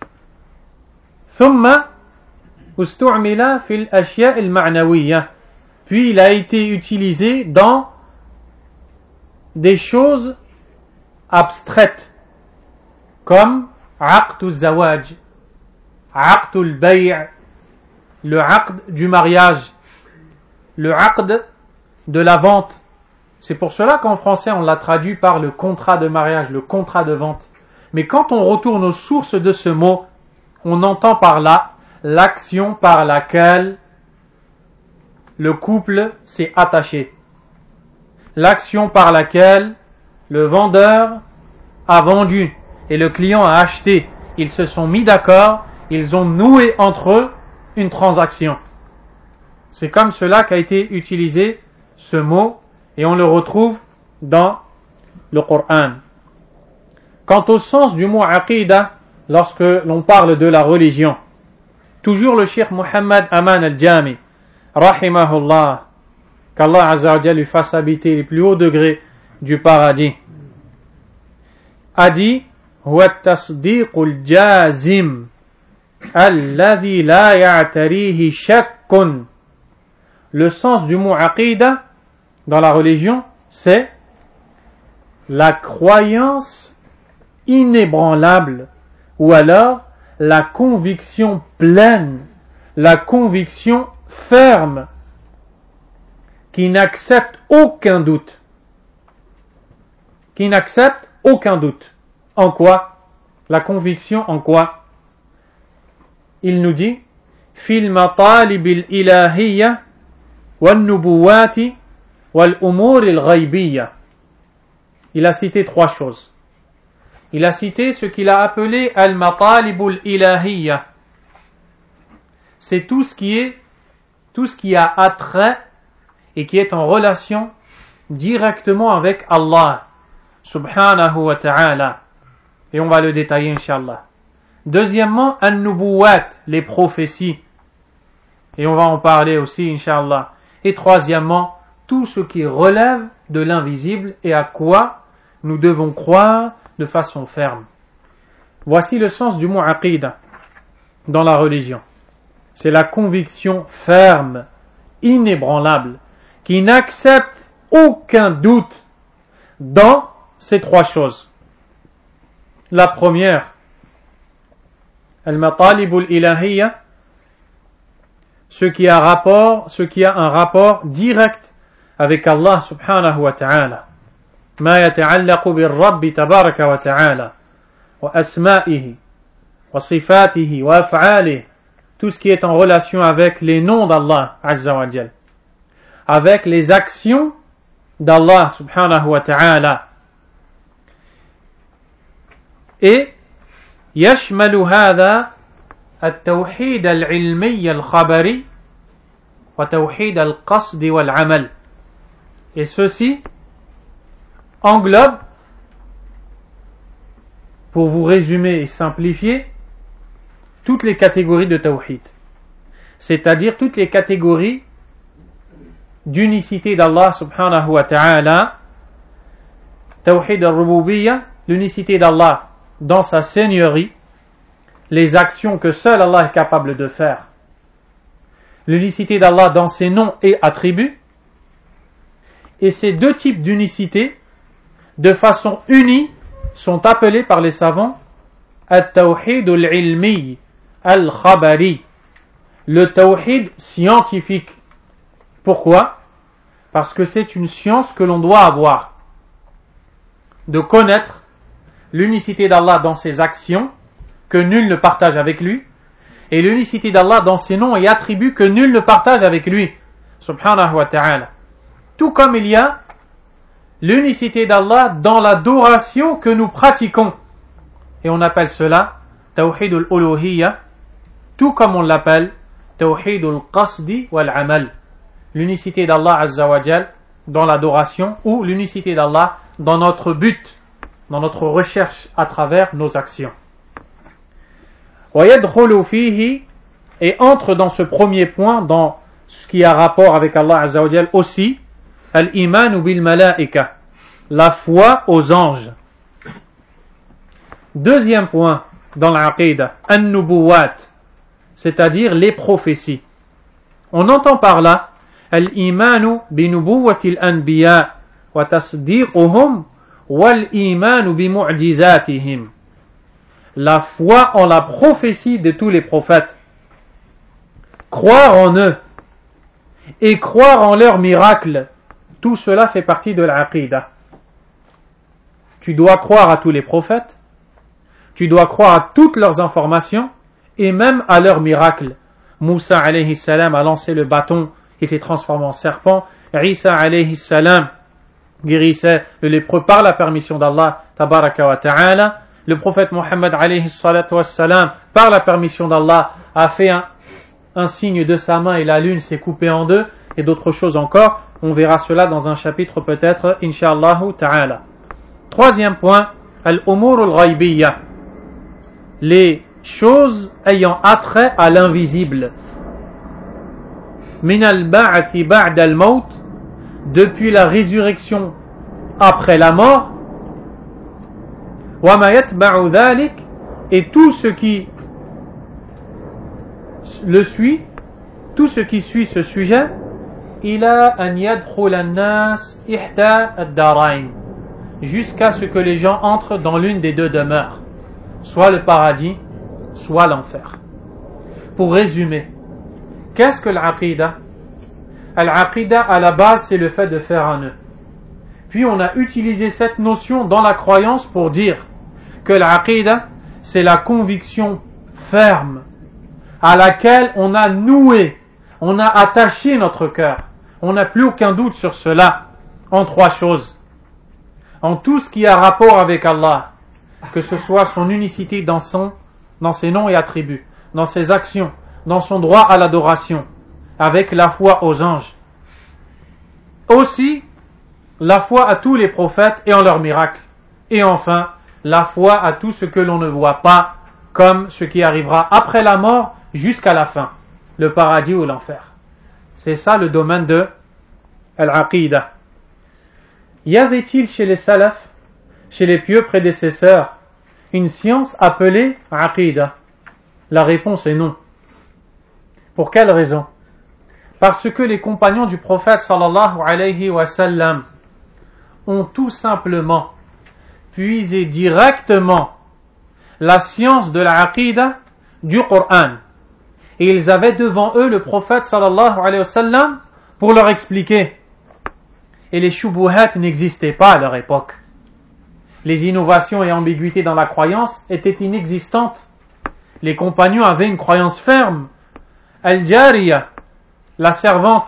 Speaker 2: ثم استعمل في الأشياء المعنوية. Puis il a été utilisé dans des choses abstraites, comme عقد الزواج, عقد البيع, le aqd du mariage, le aqd de la vente. C'est pour cela qu'en français on l'a traduit par le contrat de mariage, le contrat de vente. Mais quand on retourne aux sources de ce mot, on entend par là l'action par laquelle le couple s'est attaché. L'action par laquelle le vendeur a vendu et le client a acheté. Ils se sont mis d'accord, ils ont noué entre eux une transaction. C'est comme cela qu'a été utilisé ce mot et on le retrouve dans le Coran. Quant au sens du mot aqidah, lorsque l'on parle de la religion, toujours le Cheikh Mohammed Aman al-Jami, rahimahullah, qu'Allah Azza wa Jalla lui fasse habiter les plus hauts degrés du paradis, a dit huwa at-tasdiqul jazim alladhi la ya'tarihi shakkun. Le sens du mot aqidah dans la religion, c'est la croyance inébranlable ou alors la conviction pleine, la conviction ferme qui n'accepte aucun doute. qui n'accepte aucun doute. En quoi? La conviction en quoi? Il nous dit fil matalib al-ilahiyya wan-nubuwati wal-umur al-ghaybiyya. Il a cité trois choses. Il a cité ce qu'il a appelé al-matalib al-ilahiyya. C'est tout ce qui a attrait et qui est en relation directement avec Allah subhanahu wa ta'ala. Et on va le détailler, inshallah. Deuxièmement, an-nubuwat, les prophéties. Et on va en parler aussi, inshallah. Et troisièmement, tout ce qui relève de l'invisible et à quoi nous devons croire de façon ferme. Voici le sens du mot aqida dans la religion. C'est la conviction ferme, inébranlable, qui n'accepte aucun doute dans ces trois choses. La première, al-matalib al-ilahiyya, ce qui a un rapport direct avec Allah subhanahu wa ta'ala. Ma yata'allaqu bir-Rabb tabaraka wa ta'ala wa asma'ihi wa sifatihi wa af'alihi, tout ce qui est en relation avec les noms d'Allah azza wa jal, avec les actions d'Allah subhanahu wa ta'ala. Et يشمل هذا التوحيد العلمي الخبري وتوحيد القصد والعمل. Et ceci englobe, pour vous résumer et simplifier, toutes les catégories de tawhid, c'est-à-dire toutes les catégories d'unicité d'Allah subhanahu wa ta'ala. Tawhid al-rububiyya, l'unicité d'Allah dans sa seigneurie, les actions que seul Allah est capable de faire, l'unicité d'Allah dans ses noms et attributs, et ces deux types d'unicité, de façon unie, sont appelés par les savants at-tawhid al-ilmi al-khabari, le tawhid scientifique. Pourquoi? Parce que c'est une science que l'on doit avoir, de connaître l'unicité d'Allah dans ses actions, que nul ne partage avec lui, et l'unicité d'Allah dans ses noms et attributs que nul ne partage avec lui, subhanahu wa ta'ala. Tout comme il y a l'unicité d'Allah dans l'adoration que nous pratiquons, et on appelle cela tawhid al-uluhiyya, tout comme on l'appelle tawhid al-qasdi wal-amal, l'unicité d'Allah azza wa jal dans l'adoration, ou l'unicité d'Allah dans notre but, dans notre recherche à travers nos actions. وَيَدْخُلُ فِيهِ, et entre dans ce premier point, dans ce qui a rapport avec Allah azza wa jal aussi, al-iman bil malaika, la foi aux anges. Deuxième point dans l'aqida, an-nubuwat, c'est-à-dire les prophéties. On entend par là al-iman bi nubuwati al-anbiya wa tasdiquhum wal-iman bi mu'jizatihim, la foi en la prophétie de tous les prophètes, croire en eux et croire en leurs miracles, tout cela fait partie de l'aqida. Tu dois croire à tous les prophètes, tu dois croire à toutes leurs informations et même à leurs miracles. Moussa alayhi salam a lancé le bâton et s'est transformé en serpent. Isa alayhi salam guérissait le lépreux par la permission d'Allah tabaraka wa ta'ala. Le prophète Mohammed alayhi salatu wassalam, par la permission d'Allah, a fait un signe de sa main et la lune s'est coupée en deux, et d'autres choses encore. On verra cela dans un chapitre peut-être, insha'Allah ta'ala. Troisième point, al-umur al-ghaybiyya, les choses ayant attrait à l'invisible. Min al-ba'thi ba'da al-maut, depuis la résurrection après la mort, wa ma yatba'u dhalik, et tout ce qui le suit, tout ce qui suit ce sujet, ila an yadkhula an-nas ihda ad-darain, jusqu'à ce que les gens entrent dans l'une des deux demeures, soit le paradis, soit l'enfer. Pour résumer, qu'est-ce que l'aqida? L'aqida à la base c'est le fait de faire un nœud. Puis on a utilisé cette notion dans la croyance pour dire que l'aqidah, c'est la conviction ferme à laquelle on a noué, on a attaché notre cœur. On n'a plus aucun doute sur cela en trois choses. En tout ce qui a rapport avec Allah, que ce soit son unicité dans ses noms et attributs, dans ses actions, dans son droit à l'adoration, avec la foi aux anges. Aussi, la foi à tous les prophètes et en leurs miracles. Et enfin, la foi à tout ce que l'on ne voit pas, comme ce qui arrivera après la mort jusqu'à la fin, le paradis ou l'enfer. C'est ça le domaine de Al-Aqidah. Y avait-il chez les salafs, chez les pieux prédécesseurs, une science appelée Aqidah? La réponse est non. Pour quelle raison? Parce que les compagnons du prophète sallallahu alayhi wa sallam ont tout simplement puisé directement la science de l'Aqidah du Coran. Et ils avaient devant eux le prophète sallallahu alayhi wa sallam pour leur expliquer. Et les shubuhat n'existaient pas à leur époque. Les innovations et ambiguïtés dans la croyance étaient inexistantes. Les compagnons avaient une croyance ferme. Al-Jariya, la servante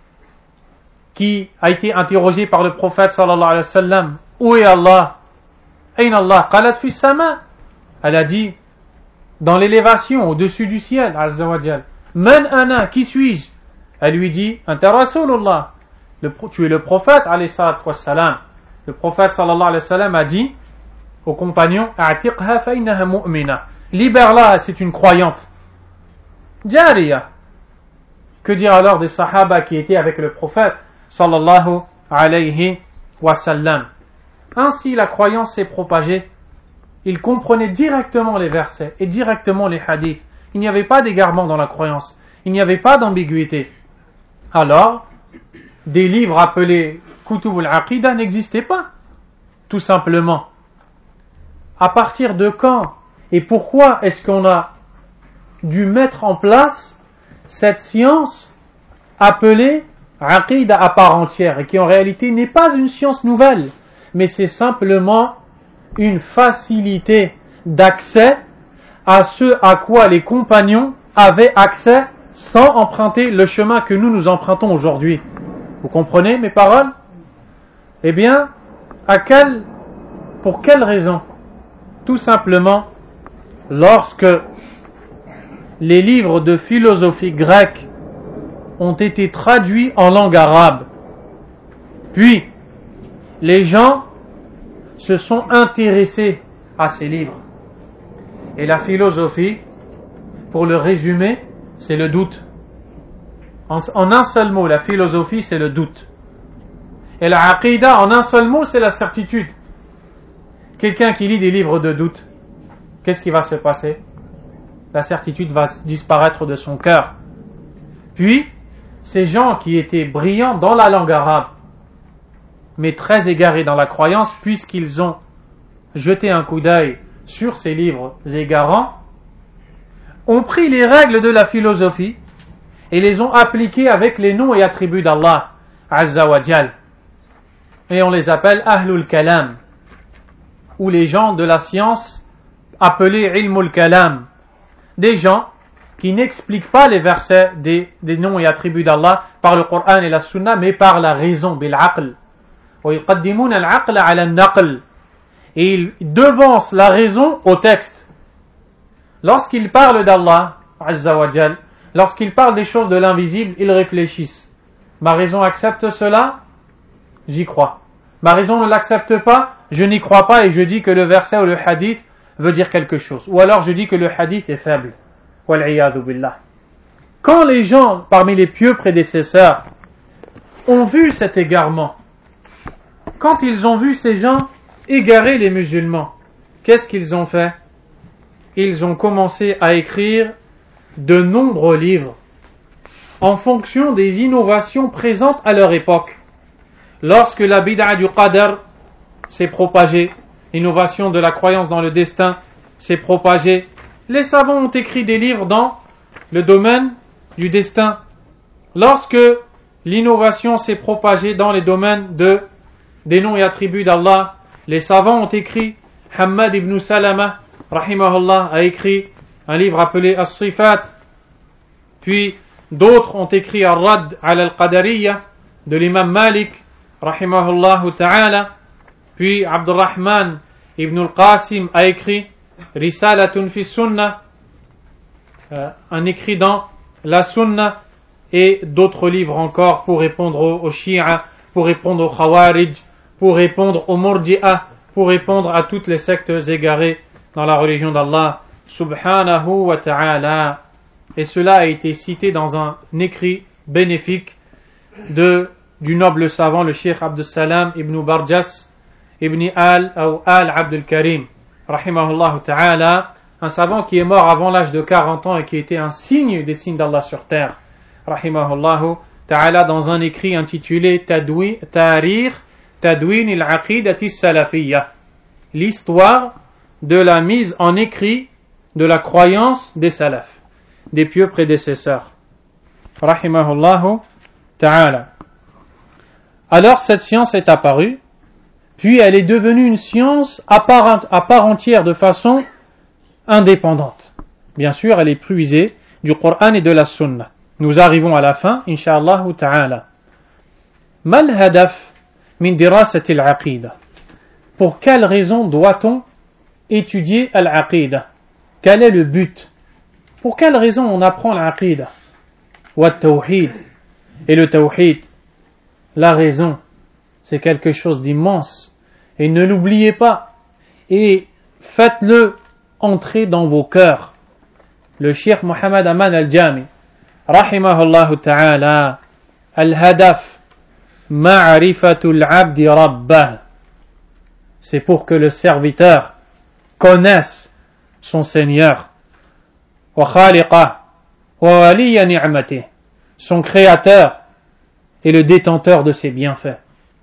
Speaker 2: qui a été interrogée par le prophète sallallahu alayhi wa sallam, où est Allah? Ayn Allah? Qalat fi sama. Elle a dit, dans l'élévation, au-dessus du ciel, azza wa jal. Man ana, qui suis-je? Elle lui dit, anta rasulullah. Tu es le prophète, alayhi salatu wassalam. Le prophète sallallahu alayhi wa sallam a dit aux compagnons, a'tiqha fa innaha mu'mina. Libère-la, c'est une croyante. Jariya. Que dire alors des sahaba qui étaient avec le prophète sallallahu alayhi wa sallam? Ainsi la croyance s'est propagée. Ils comprenaient directement les versets et directement les hadiths. Il n'y avait pas d'égarement dans la croyance. Il n'y avait pas d'ambiguïté. Alors, des livres appelés Kutub al-Aqidah n'existaient pas. Tout simplement. À partir de quand et pourquoi est-ce qu'on a dû mettre en place cette science appelée Aqidah à part entière et qui en réalité n'est pas une science nouvelle, mais c'est simplement une facilité d'accès à ce à quoi les compagnons avaient accès sans emprunter le chemin que nous empruntons aujourd'hui. Vous comprenez mes paroles? Eh bien, pour quelle raison? Tout simplement, lorsque les livres de philosophie grecque ont été traduits en langue arabe, puis les gens se sont intéressés à ces livres. Et la philosophie, pour le résumer, c'est le doute. En un seul mot, la philosophie, c'est le doute. Et la aqidah, en un seul mot, c'est la certitude. Quelqu'un qui lit des livres de doute, qu'est-ce qui va se passer? La certitude va disparaître de son cœur. Puis, ces gens qui étaient brillants dans la langue arabe, mais très égarés dans la croyance, puisqu'ils ont jeté un coup d'œil sur ces livres égarants, ont pris les règles de la philosophie et les ont appliquées avec les noms et attributs d'Allah Azza wa Jal. Et on les appelle Ahlul Kalam, ou les gens de la science appelés Ilmul Kalam, des gens qui n'expliquent pas les versets des noms et attributs d'Allah par le Coran et la Sunna, mais par la raison, bil aql. وَيُقَدِّمُونَ الْعَقْلَ عَلَى النَّقْلِ. Et ils devancent la raison au texte. Lorsqu'ils parlent d'Allah Azza wa Jal, lorsqu'ils parlent des choses de l'invisible, ils réfléchissent. Ma raison accepte cela? J'y crois. Ma raison ne l'accepte pas? Je n'y crois pas et je dis que le verset ou le hadith veut dire quelque chose. Ou alors je dis que le hadith est faible. Wal-'iyadhu billah. Quand les gens parmi les pieux prédécesseurs ont vu cet égarement, quand ils ont vu ces gens égarer les musulmans, qu'est-ce qu'ils ont fait? Ils ont commencé à écrire de nombreux livres en fonction des innovations présentes à leur époque. Lorsque la bid'a du qadar s'est propagée, l'innovation de la croyance dans le destin s'est propagée, les savants ont écrit des livres dans le domaine du destin. Lorsque l'innovation s'est propagée dans les domaines de des noms et attributs d'Allah. Les savants ont écrit, Hammad ibn Salama, rahimahullah, a écrit un livre appelé As-Sifat, puis d'autres ont écrit Ar-Radd ala al-Qadariyya de l'imam Malik, rahimahullah ta'ala, puis Abdurrahman ibn al-Qasim a écrit Risalatun fi Sunnah, un écrit dans la Sunna, et d'autres livres encore pour répondre aux Shia, pour répondre aux Khawarij, pour répondre aux Murji'a, pour répondre à toutes les sectes égarées dans la religion d'Allah subhanahu wa ta'ala. Et cela a été cité dans un écrit bénéfique du noble savant, le Cheikh Abdus Salam ibn Barjas ibn Abdul Karim, rahimahullah ta'ala, un savant qui est mort avant l'âge de 40 ans et qui était un signe des signes d'Allah sur terre, rahimahullah ta'ala, dans un écrit intitulé Tariq Tadwin al-Aqidati Salafiyya, l'histoire de la mise en écrit de la croyance des salafs, des pieux prédécesseurs, rahimahullah ta'ala. Alors cette science est apparue, puis elle est devenue une science à part entière, de façon indépendante. Bien sûr, elle est puisée du Coran et de la Sunna. Nous arrivons à la fin, Inch'Allah ta'ala. Mal hadaf min dirasati al-aqida. Pour quelle raison doit-on étudier al-aqida? Quel est le but? Pour quelle raison on apprend l'aqida? Wa tawhid. Et le tawhid, la raison, c'est quelque chose d'immense. Et ne l'oubliez pas. Et faites-le entrer dans vos cœurs. Le Cheikh Mohammed Aman al-Jami, rahimahullah ta'ala, al-hadaf, ma'rifatul abdi rabbah. C'est pour que le serviteur connaisse son Seigneur, wa khaliqah, wa waliya ni'matih, son créateur et le détenteur de ses bienfaits.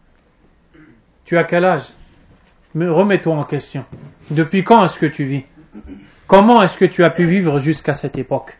Speaker 2: Tu as quel âge? Remets-toi en question. Depuis quand est-ce que tu vis? Comment est-ce que tu as pu vivre jusqu'à cette époque?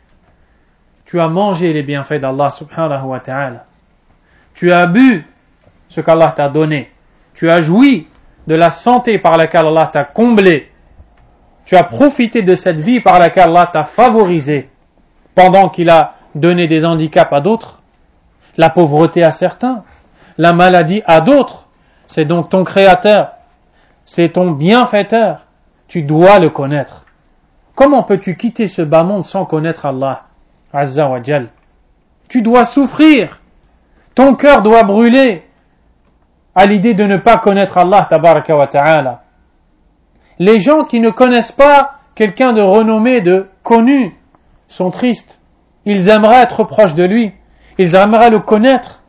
Speaker 2: Tu as mangé les bienfaits d'Allah subhanahu wa ta'ala. Tu as bu ce qu'Allah t'a donné. Tu as joui de la santé par laquelle Allah t'a comblé. Tu as profité de cette vie par laquelle Allah t'a favorisé, pendant qu'il a donné des handicaps à d'autres, la pauvreté à certains, la maladie à d'autres. C'est donc ton créateur, c'est ton bienfaiteur. Tu dois le connaître. Comment peux-tu quitter ce bas monde sans connaître Allah Azza wa Jal? Tu dois souffrir. Ton cœur doit brûler à l'idée de ne pas connaître Allah tabaraka wa ta'ala. Les gens qui ne connaissent pas quelqu'un de renommé, de connu, sont tristes. Ils aimeraient être proches de lui. Ils aimeraient le connaître.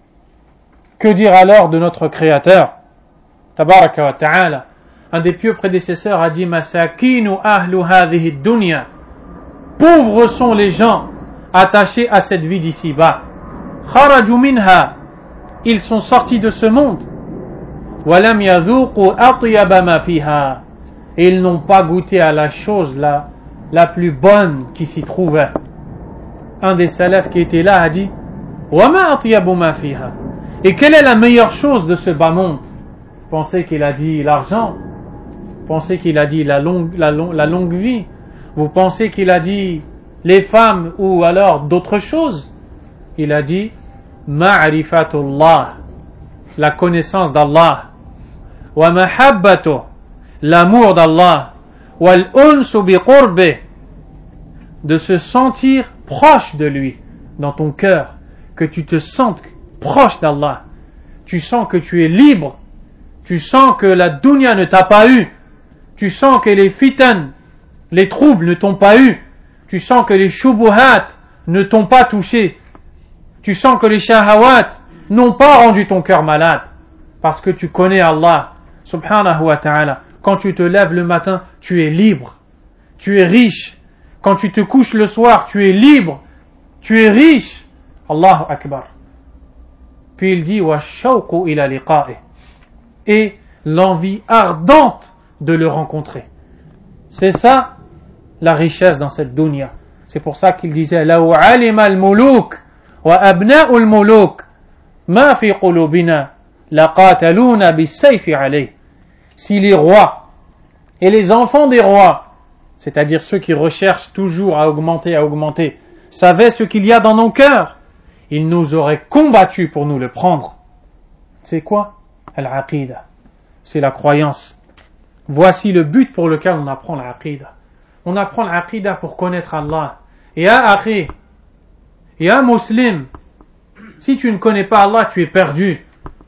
Speaker 2: Que dire alors de notre Créateur tabaraka wa ta'ala? Un des pieux prédécesseurs a dit Masakinu ahlu hadhihi dunya. Pauvres sont les gens attachés à cette vie d'ici-bas. Kharaju minha. Ils sont sortis de ce monde. Walam yadhuqu atyaba ma fiha. Et ils n'ont pas goûté à la chose la plus bonne qui s'y trouvait. Un des salafs qui était là a dit Wama atyabu ma fiha. Et quelle est la meilleure chose de ce bas monde? Pensez qu'il a dit l'argent? Pensez qu'il a dit la longue vie? Vous pensez qu'il a dit les femmes ou alors d'autres choses? Il a dit ma'rifatullah, la connaissance d'Allah, wa mahabbatu, l'amour d'Allah, wal unsu bi qurbih, de se sentir proche de lui dans ton cœur, que tu te sentes proche d'Allah, tu sens que tu es libre, tu sens que la dunya ne t'a pas eu, tu sens que les fitan, les troubles ne t'ont pas eu, tu sens que les shubuhat ne t'ont pas touché, tu sens que les shahawat n'ont pas rendu ton cœur malade, parce que tu connais Allah subhanahu wa ta'ala. Quand tu te lèves le matin, tu es libre, tu es riche. Quand tu te couches le soir, tu es libre, tu es riche. Allahu Akbar. Puis il dit wa shawqu ila liqa'i, et l'envie ardente de le rencontrer. C'est ça la richesse dans cette dunya. C'est pour ça qu'il disait law alima al-muluk wa abna'u al-muluk ma fi qulubina لَقَاتَلُونَ بِالسَّيْفِ عَلَيْهِ. Si les rois et les enfants des rois, c'est-à-dire ceux qui recherchent toujours à augmenter, savaient ce qu'il y a dans nos cœurs, ils nous auraient combattus pour nous le prendre. C'est quoi? Al-Aqidah. C'est la croyance. Voici le but pour lequel on apprend l'Aqidah. On apprend l'Aqidah pour connaître Allah. Et à Aqi, et un musulman, si tu ne connais pas Allah, tu es perdu.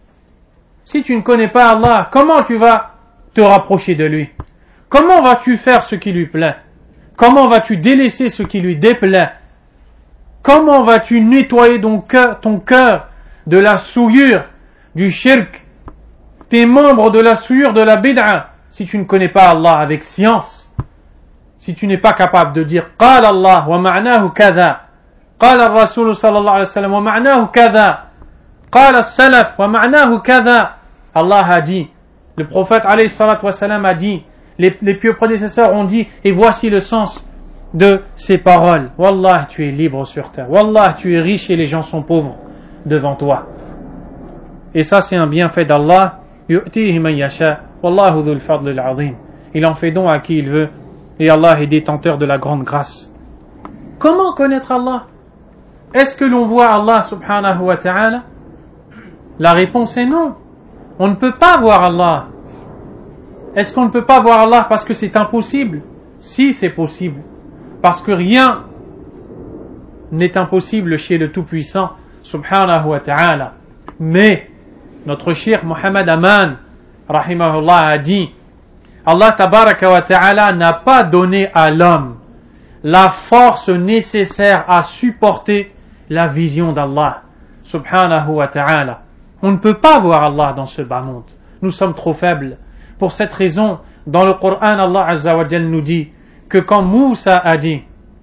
Speaker 2: Si tu ne connais pas Allah, comment tu vas te rapprocher de lui? Comment vas-tu faire ce qui lui plaît? Comment vas-tu délaisser ce qui lui déplaît? Comment vas-tu nettoyer ton cœur de la souillure du shirk, tes membres de la souillure de la bid'a, si tu ne connais pas Allah avec science? Si tu n'es pas capable de dire قال الله ومعناه كذا, قال الرسول صلى الله عليه وسلم ومعناه كذا, قال السلف ومعناه كذا. Allah a dit, le prophète alayhi salatu wassalam a dit, les pieux prédécesseurs ont dit, et voici le sens de ces paroles. Wallah, tu es libre sur terre. Wallah, tu es riche et les gens sont pauvres devant toi. Et ça, c'est un bienfait d'Allah. يُؤْتِيهِ مَنْ يَشَاءُ وَاللَّهُ ذُو الْفَضْلِ الْعَظِيمِ. Il en fait don à qui il veut. Et Allah est détenteur de la grande grâce. Comment connaître Allah? Est-ce que l'on voit Allah subhanahu wa ta'ala? La réponse est non. On ne peut pas voir Allah. Est-ce qu'on ne peut pas voir Allah parce que c'est impossible? Si, c'est possible. Parce que rien n'est impossible chez le Tout-Puissant subhanahu wa ta'ala. Mais notre cheikh Muhammad Aman rahimahullah a dit, Allah tabaraka wa ta'ala n'a pas donné à l'homme la force nécessaire à supporter la vision d'Allah subhanahu wa ta'ala. On ne peut pas voir Allah dans ce bas monde. Nous sommes trop faibles. Pour cette raison, dans le Coran, Allah azza wa jal nous dit que quand Moussa a dit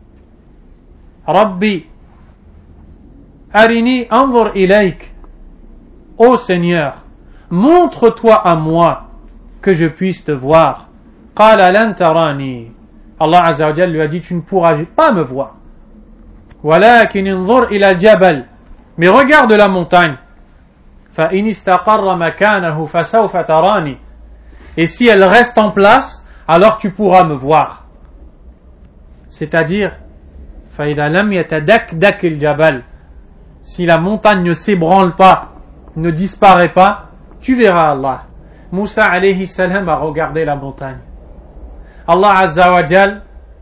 Speaker 2: Rabbi arini anzur ilayk, ô Seigneur, montre-toi à moi que je puisse te voir. Qala lan tarani. Allah azza wa jal lui a dit, tu ne pourras pas me voir. Walakin anzur ila jabal, mais regarde la montagne. Fa in istaqarra makanahu fasawfa tarani. Et si elle reste en place, alors tu pourras me voir. C'est-à-dire, fa idha lam yatadakdak al-jabal, si la montagne ne s'ébranle pas, ne disparaît pas, tu verras Allah. Moussa alayhi salam a regardé la montagne. Allah azza wa jal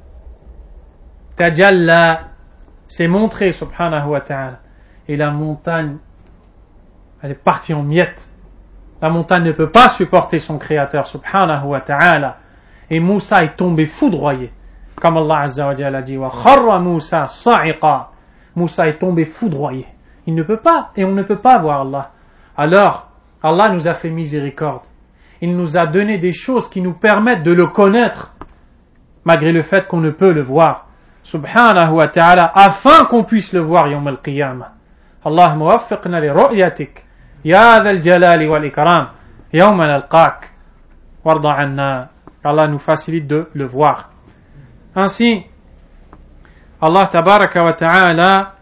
Speaker 2: tajalla, s'est montré subhanahu wa ta'ala. Et la montagne, elle est partie en miettes. La montagne ne peut pas supporter son créateur subhanahu wa ta'ala. Et Moussa est tombé foudroyé. Comme Allah azza wa jal a dit, wa kharra Moussa sa'iqa. Moussa est tombé foudroyé. Il ne peut pas, et on ne peut pas voir Allah. Alors, Allah nous a fait miséricorde. Il nous a donné des choses qui nous permettent de le connaître, malgré le fait qu'on ne peut le voir. Subhanahu wa ta'ala, afin qu'on puisse le voir yawm al-qiyamah. Allah muwaffiqna li ru'yatik, ya dhal jalali wal ikram, yawma nalqak, warda anna. Allah nous facilite de le voir. Ainsi, Allah tabaraka wa ta'ala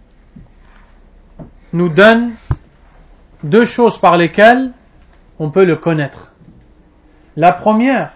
Speaker 2: nous donne deux choses par lesquelles on peut le connaître. La première,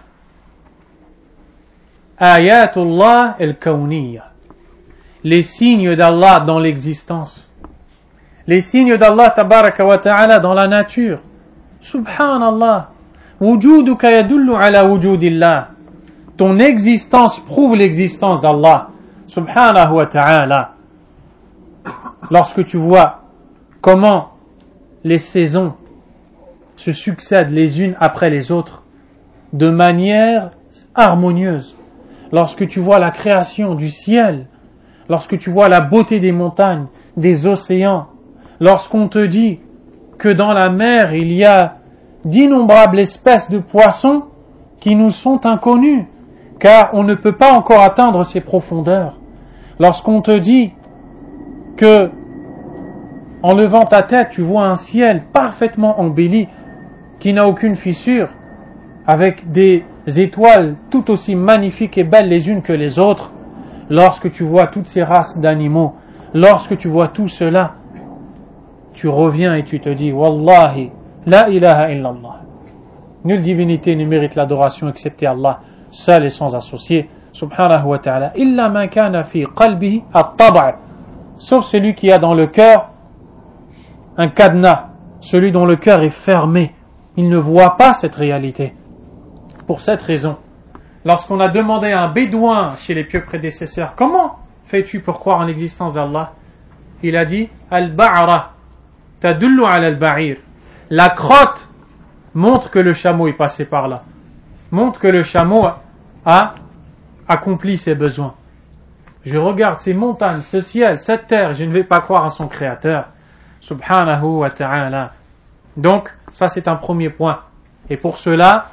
Speaker 2: ayatullah al-kawniyya, les signes d'Allah dans l'existence, les signes d'Allah tabaraka wa ta'ala dans la nature. Subhanallah, wujuduka yadullu ala wujudillah, ton existence prouve l'existence d'Allah subhanahu wa ta'ala. Lorsque tu vois comment les saisons se succèdent les unes après les autres de manière harmonieuse, lorsque tu vois la création du ciel, lorsque tu vois la beauté des montagnes, des océans, lorsqu'on te dit que dans la mer il y a d'innombrables espèces de poissons qui nous sont inconnus, car on ne peut pas encore atteindre ces profondeurs, lorsqu'on te dit que en levant ta tête, tu vois un ciel parfaitement embelli, qui n'a aucune fissure, avec des étoiles tout aussi magnifiques et belles les unes que les autres. Lorsque tu vois toutes ces races d'animaux, lorsque tu vois tout cela, tu reviens et tu te dis, Wallahi, La ilaha illallah. Nulle divinité ne mérite l'adoration excepté Allah, seul et sans associé, subhanahu wa ta'ala. Illa man kana fi qalbihi at-tab'. Sauf celui qui a dans le cœur un cadenas, celui dont le cœur est fermé. Il ne voit pas cette réalité. Pour cette raison, lorsqu'on a demandé à un bédouin chez les pieux prédécesseurs, comment fais-tu pour croire en l'existence d'Allah? Il a dit, Al-Ba'ra tadullu ala al-ba'ir. La crotte montre que le chameau est passé par là. Montre que le chameau a accompli ses besoins. Je regarde ces montagnes, ce ciel, cette terre, je ne vais pas croire à son créateur. Subhanahu wa ta'ala. Donc, ça c'est un premier point. Et pour cela,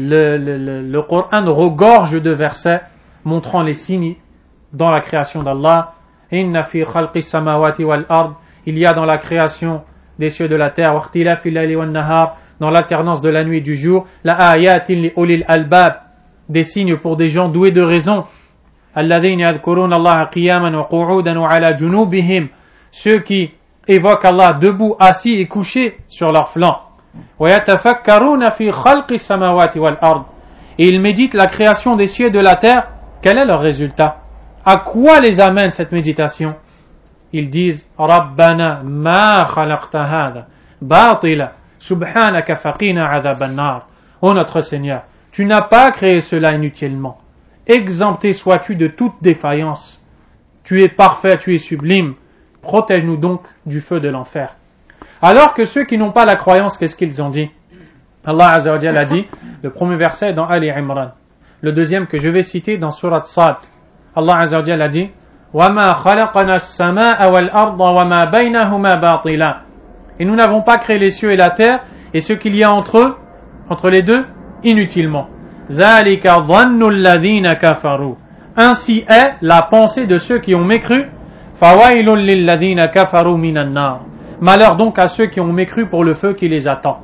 Speaker 2: le Coran regorge de versets montrant les signes dans la création d'Allah. Inna fi khalqis samawati wal ard. Il y a dans la création des cieux de la terre, waqtilafil layli wan nahar, dans l'alternance de la nuit et du jour, la ayatin li ulil albab, des signes pour des gens doués de raison. Alladhina yadhkuruna Allah qiyaman wa qu'udan wa ala junubihim, ceux qui évoquent Allah debout, assis et couchés sur leurs flancs. Wa yatafakkaruna fi khalqis samawati wal ard, et ils méditent la création des cieux et de la terre. Quel est leur résultat? À quoi les amène cette méditation? Ils disent Rabbana ma khalaqta hadha batila subhanaka faqina adhaban nar. Ô notre Seigneur, tu n'as pas créé cela inutilement. Exempté sois-tu de toute défaillance. Tu es parfait, tu es sublime. Protège-nous donc du feu de l'enfer. Alors que ceux qui n'ont pas la croyance, qu'est-ce qu'ils ont dit? Allah Azza wa Jalla a dit, le premier verset dans Ali Imran. Le deuxième que je vais citer dans Surat Sad. Allah Azza wa Jalla a dit وَمَا خَلَقَنَا السَّمَاءَ وَالْأَرْضَ وَمَا بَيْنَهُمَا بَاطِلًا. Et nous n'avons pas créé les cieux et la terre et ce qu'il y a entre eux, entre les deux, inutilement. ذَلِكَ ظَنُّ الَّذِينَ كَفَرُوا. Ainsi est la pensée de ceux qui ont mécru. فَوَيْلٌ لِلَّذِينَ كَفَرُوا مِنَ النَّارِ. Malheur donc à ceux qui ont mécru pour le feu qui les attend.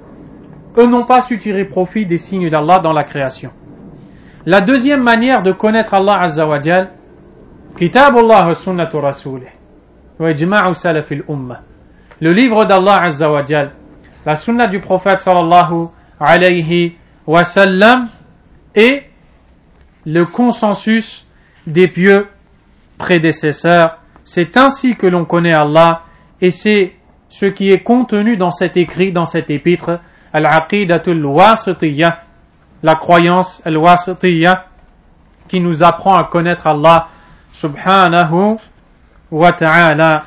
Speaker 2: Eux n'ont pas su tirer profit des signes d'Allah dans la création. La deuxième manière de connaître Allah Azza wa Jal, Kitabullah wa sunnatu rasulih wa ijma'u salafil ummah. Le livre d'Allah Azza wa Jal, la sunna du prophète sallallahu alayhi wa sallam et le consensus des pieux prédécesseurs. C'est ainsi que l'on connaît Allah et c'est ce qui est contenu dans cet écrit, dans cet épître, Al-Aqidatul Wasitiyya, la croyance Al-Wasitiyya, qui nous apprend à connaître Allah subhanahu wa ta'ala.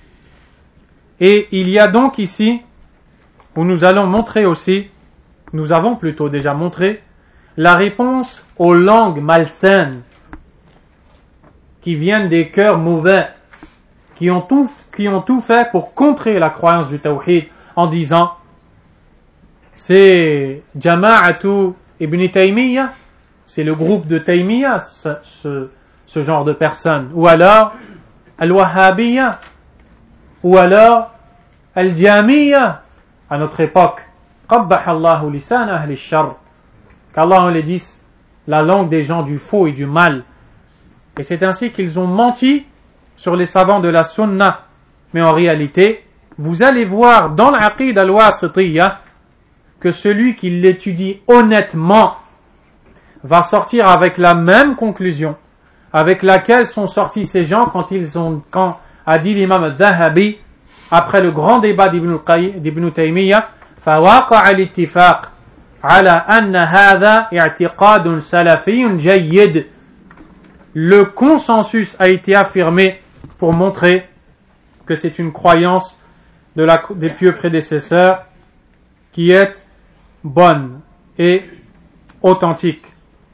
Speaker 2: Et il y a donc ici, où nous allons montrer aussi, nous avons plutôt déjà montré, la réponse aux langues malsaines qui viennent des cœurs mauvais, qui ont tout fait pour contrer la croyance du tawhid en disant c'est Jama'atu Ibn Taymiyyah, c'est le groupe de Taymiyyah, ce genre de personnes, ou alors Al-Wahhabiyya, ou alors Al-Jamiyya à notre époque. Qabbahallahu lisana ahli ash-sharr, qu'Allah les dise la langue des gens du faux et du mal. Et c'est ainsi qu'ils ont menti sur les savants de la sunna. Mais en réalité, vous allez voir dans l'aqid al-wasitiyya que celui qui l'étudie honnêtement va sortir avec la même conclusion avec laquelle sont sortis ces gens quand a dit l'imam al-Dhahabi après le grand débat d'Ibn Taymiyyah فواقع الاتفاق على أن هذا اعتقاد سلفي جيد. Le consensus a été affirmé pour montrer que c'est une croyance des pieux prédécesseurs qui est bonne et authentique.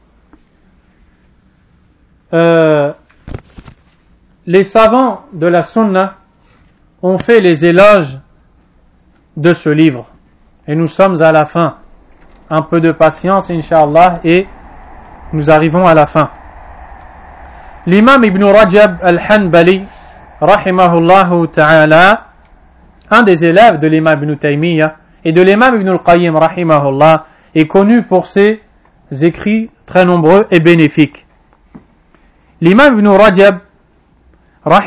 Speaker 2: Les savants de la sunna ont fait les éloges de ce livre et nous sommes à la fin. Un peu de patience incha'Allah et nous arrivons à la fin. L'imam Ibn Rajab al-Hanbali rahimahullahu ta'ala, un des élèves de l'imam Ibn Taymiyyah et de l'imam Ibn al-Qayyim rahimahullah, est connu pour ses écrits très nombreux et bénéfiques. L'imam Ibn Rajab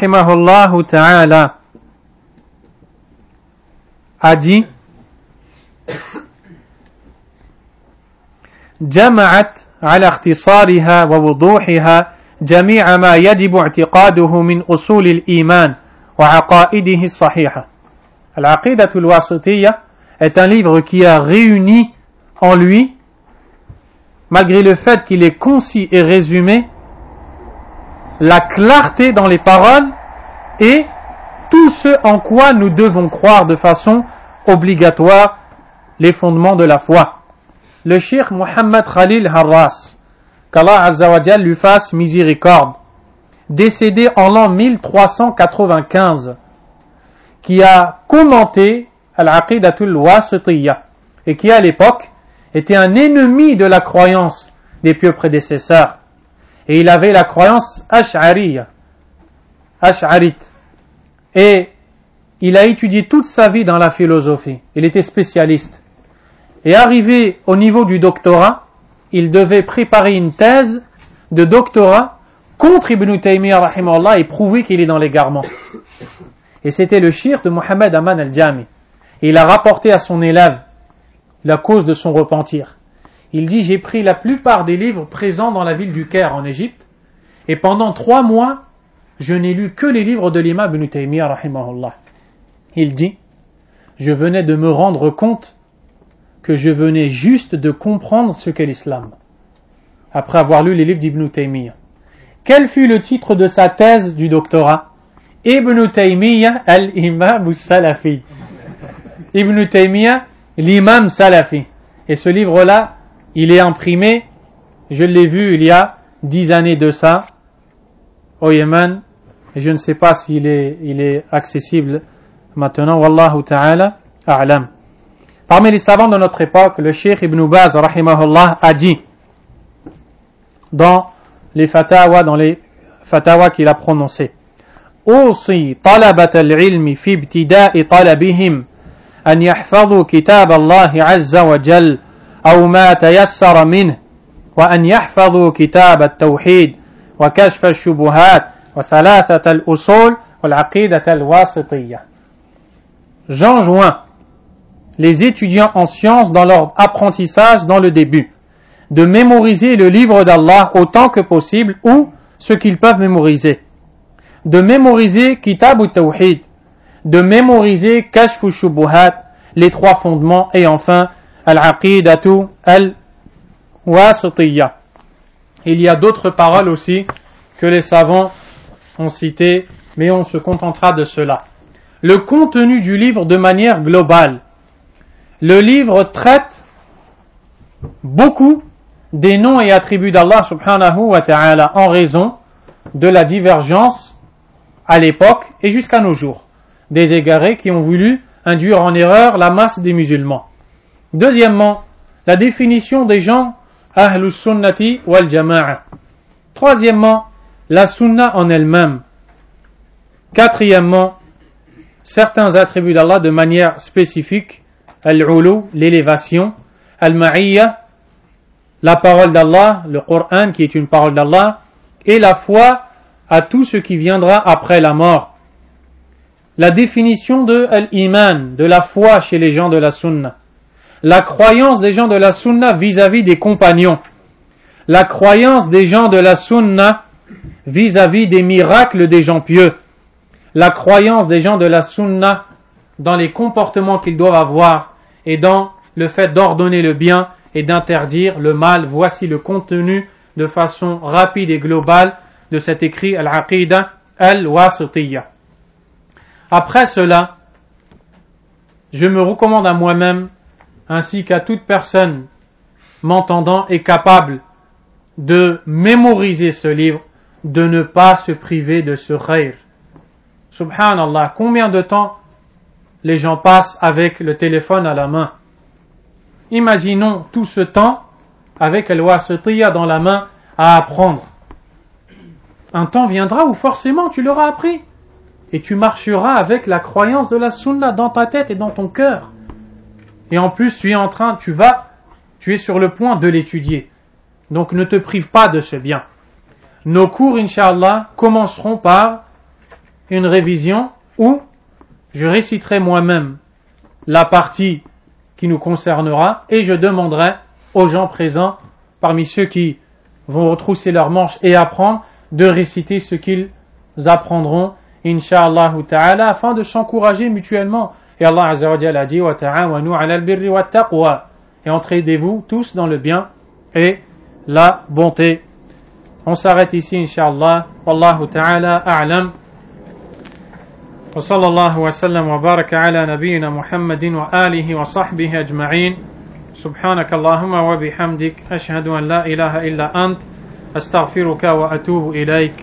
Speaker 2: rahimahullahu ta'ala a dit جمعت على اختصارها ووضوحها جميع ما يجب اعتقاده من أصول الإيمان وعقائده الصحيحة. Al-Aqidah al-Wasitiyya est un livre qui a réuni en lui, malgré le fait qu'il est concis et résumé, la clarté dans les paroles et tout ce en quoi nous devons croire de façon obligatoire les fondements de la foi. Le cheikh Mohammed Khalil Harras, qu'Allah Azza wa Jal lui fasse miséricorde, décédé en l'an 1395, qui a commenté Al-Aqidatul Wasitiyya et qui à l'époque était un ennemi de la croyance des pieux prédécesseurs. Et il avait la croyance ash'arite. Et il a étudié toute sa vie dans la philosophie. Il était spécialiste. Et arrivé au niveau du doctorat, il devait préparer une thèse de doctorat contre Ibn Taymiyyah rahimahullah et prouver qu'il est dans l'égarement. Et c'était le shir de Mohammed Aman al-Jami. Et il a rapporté à son élève la cause de son repentir. Il dit, j'ai pris la plupart des livres présents dans la ville du Caire en Égypte, et pendant 3 mois, je n'ai lu que les livres de l'imam Ibn Taymiyyah rahimahullah. Il dit, je venais de me rendre compte que je venais juste de comprendre ce qu'est l'islam, après avoir lu les livres d'Ibn Taymiyyah. Quel fut le titre de sa thèse du doctorat? Ibn Taymiyyah al-Imam Salafi. Ibn Taymiyyah, l'imam Salafi. Et ce livre-là, il est imprimé, je l'ai vu il y a 10 années de ça, au Yémen, et je ne sais pas s'il est accessible maintenant. Wallahu ta'ala a'lam. Parmi les savants de notre époque, le Cheikh Ibn Baz rahimahullah a dit dans les fatawa qu'il a prononcés: أوصي طلبة العلم في ابتداء طلبهم أن يحفظوا كتاب الله عز وجل أو ما تيسر منه وأن يحفظوا كتاب التوحيد وكشف الشبهات وثلاثة الأصول والعقيدة الواسطية. J'enjoins les étudiants en sciences dans leur apprentissage dans le début de mémoriser le livre d'Allah autant que possible ou ce qu'ils peuvent mémoriser, de mémoriser Kitab al-Tawhid, de mémoriser Kashf al-Shubuhat, les 3 fondements, et enfin Al-Aqidatu al-Wasitiyya. Il y a d'autres paroles aussi que les savants ont citées, mais on se contentera de cela. Le contenu du livre de manière globale. Le livre traite beaucoup des noms et attributs d'Allah subhanahu wa ta'ala en raison de la divergence à l'époque et jusqu'à nos jours des égarés qui ont voulu induire en erreur la masse des musulmans. Deuxièmement, la définition des gens Ahlus Sunnati wal Jama'a. Troisièmement, la Sunna en elle-même. Quatrièmement, certains attributs d'Allah de manière spécifique, Al-Ulu, l'élévation, Al-Ma'iyya, la parole d'Allah, le Coran qui est une parole d'Allah, et la foi à tout ce qui viendra après la mort. La définition de Al-Iman, de la foi chez les gens de la Sunna. La croyance des gens de la Sunna vis-à-vis des compagnons. La croyance des gens de la Sunna vis-à-vis des miracles des gens pieux. La croyance des gens de la Sunna dans les comportements qu'ils doivent avoir et dans le fait d'ordonner le bien et d'interdire le mal. Voici le contenu de façon rapide et globale de cet écrit Al-Aqidah al-Wasitiyya. Après cela, je me recommande à moi-même ainsi qu'à toute personne m'entendant et capable de mémoriser ce livre, de ne pas se priver de ce khayr. Subhanallah, combien de temps les gens passent avec le téléphone à la main? Imaginons tout ce temps avec Al-Wasitiyya dans la main à apprendre. Un temps viendra où forcément tu l'auras appris et tu marcheras avec la croyance de la Sunna dans ta tête et dans ton cœur. Et en plus tu es sur le point de l'étudier. Donc ne te prive pas de ce bien. Nos cours, Inch'Allah, commenceront par une révision où je réciterai moi-même la partie qui nous concernera, et je demanderai aux gens présents, parmi ceux qui vont retrousser leurs manches et apprendre, de réciter ce qu'ils apprendront, incha'Allah ta'ala, afin de s'encourager mutuellement. Et Allah Azza wa Jalla a dit, wa ta'awanu 'ala al-birri wa taqwa, et entraidez-vous tous dans le bien et la bonté. On s'arrête ici, incha'Allah. Wallahu ta'ala a'lam. Wa sallallahu wa sallam wa baraka ala nabiyyina Muhammadin wa alihi wa sahbihi ajma'in. Subhanaka Allahumma wa bihamdik. Ashhadu an la ilaha illa ant. Astaghfiruka wa atubu ilayk.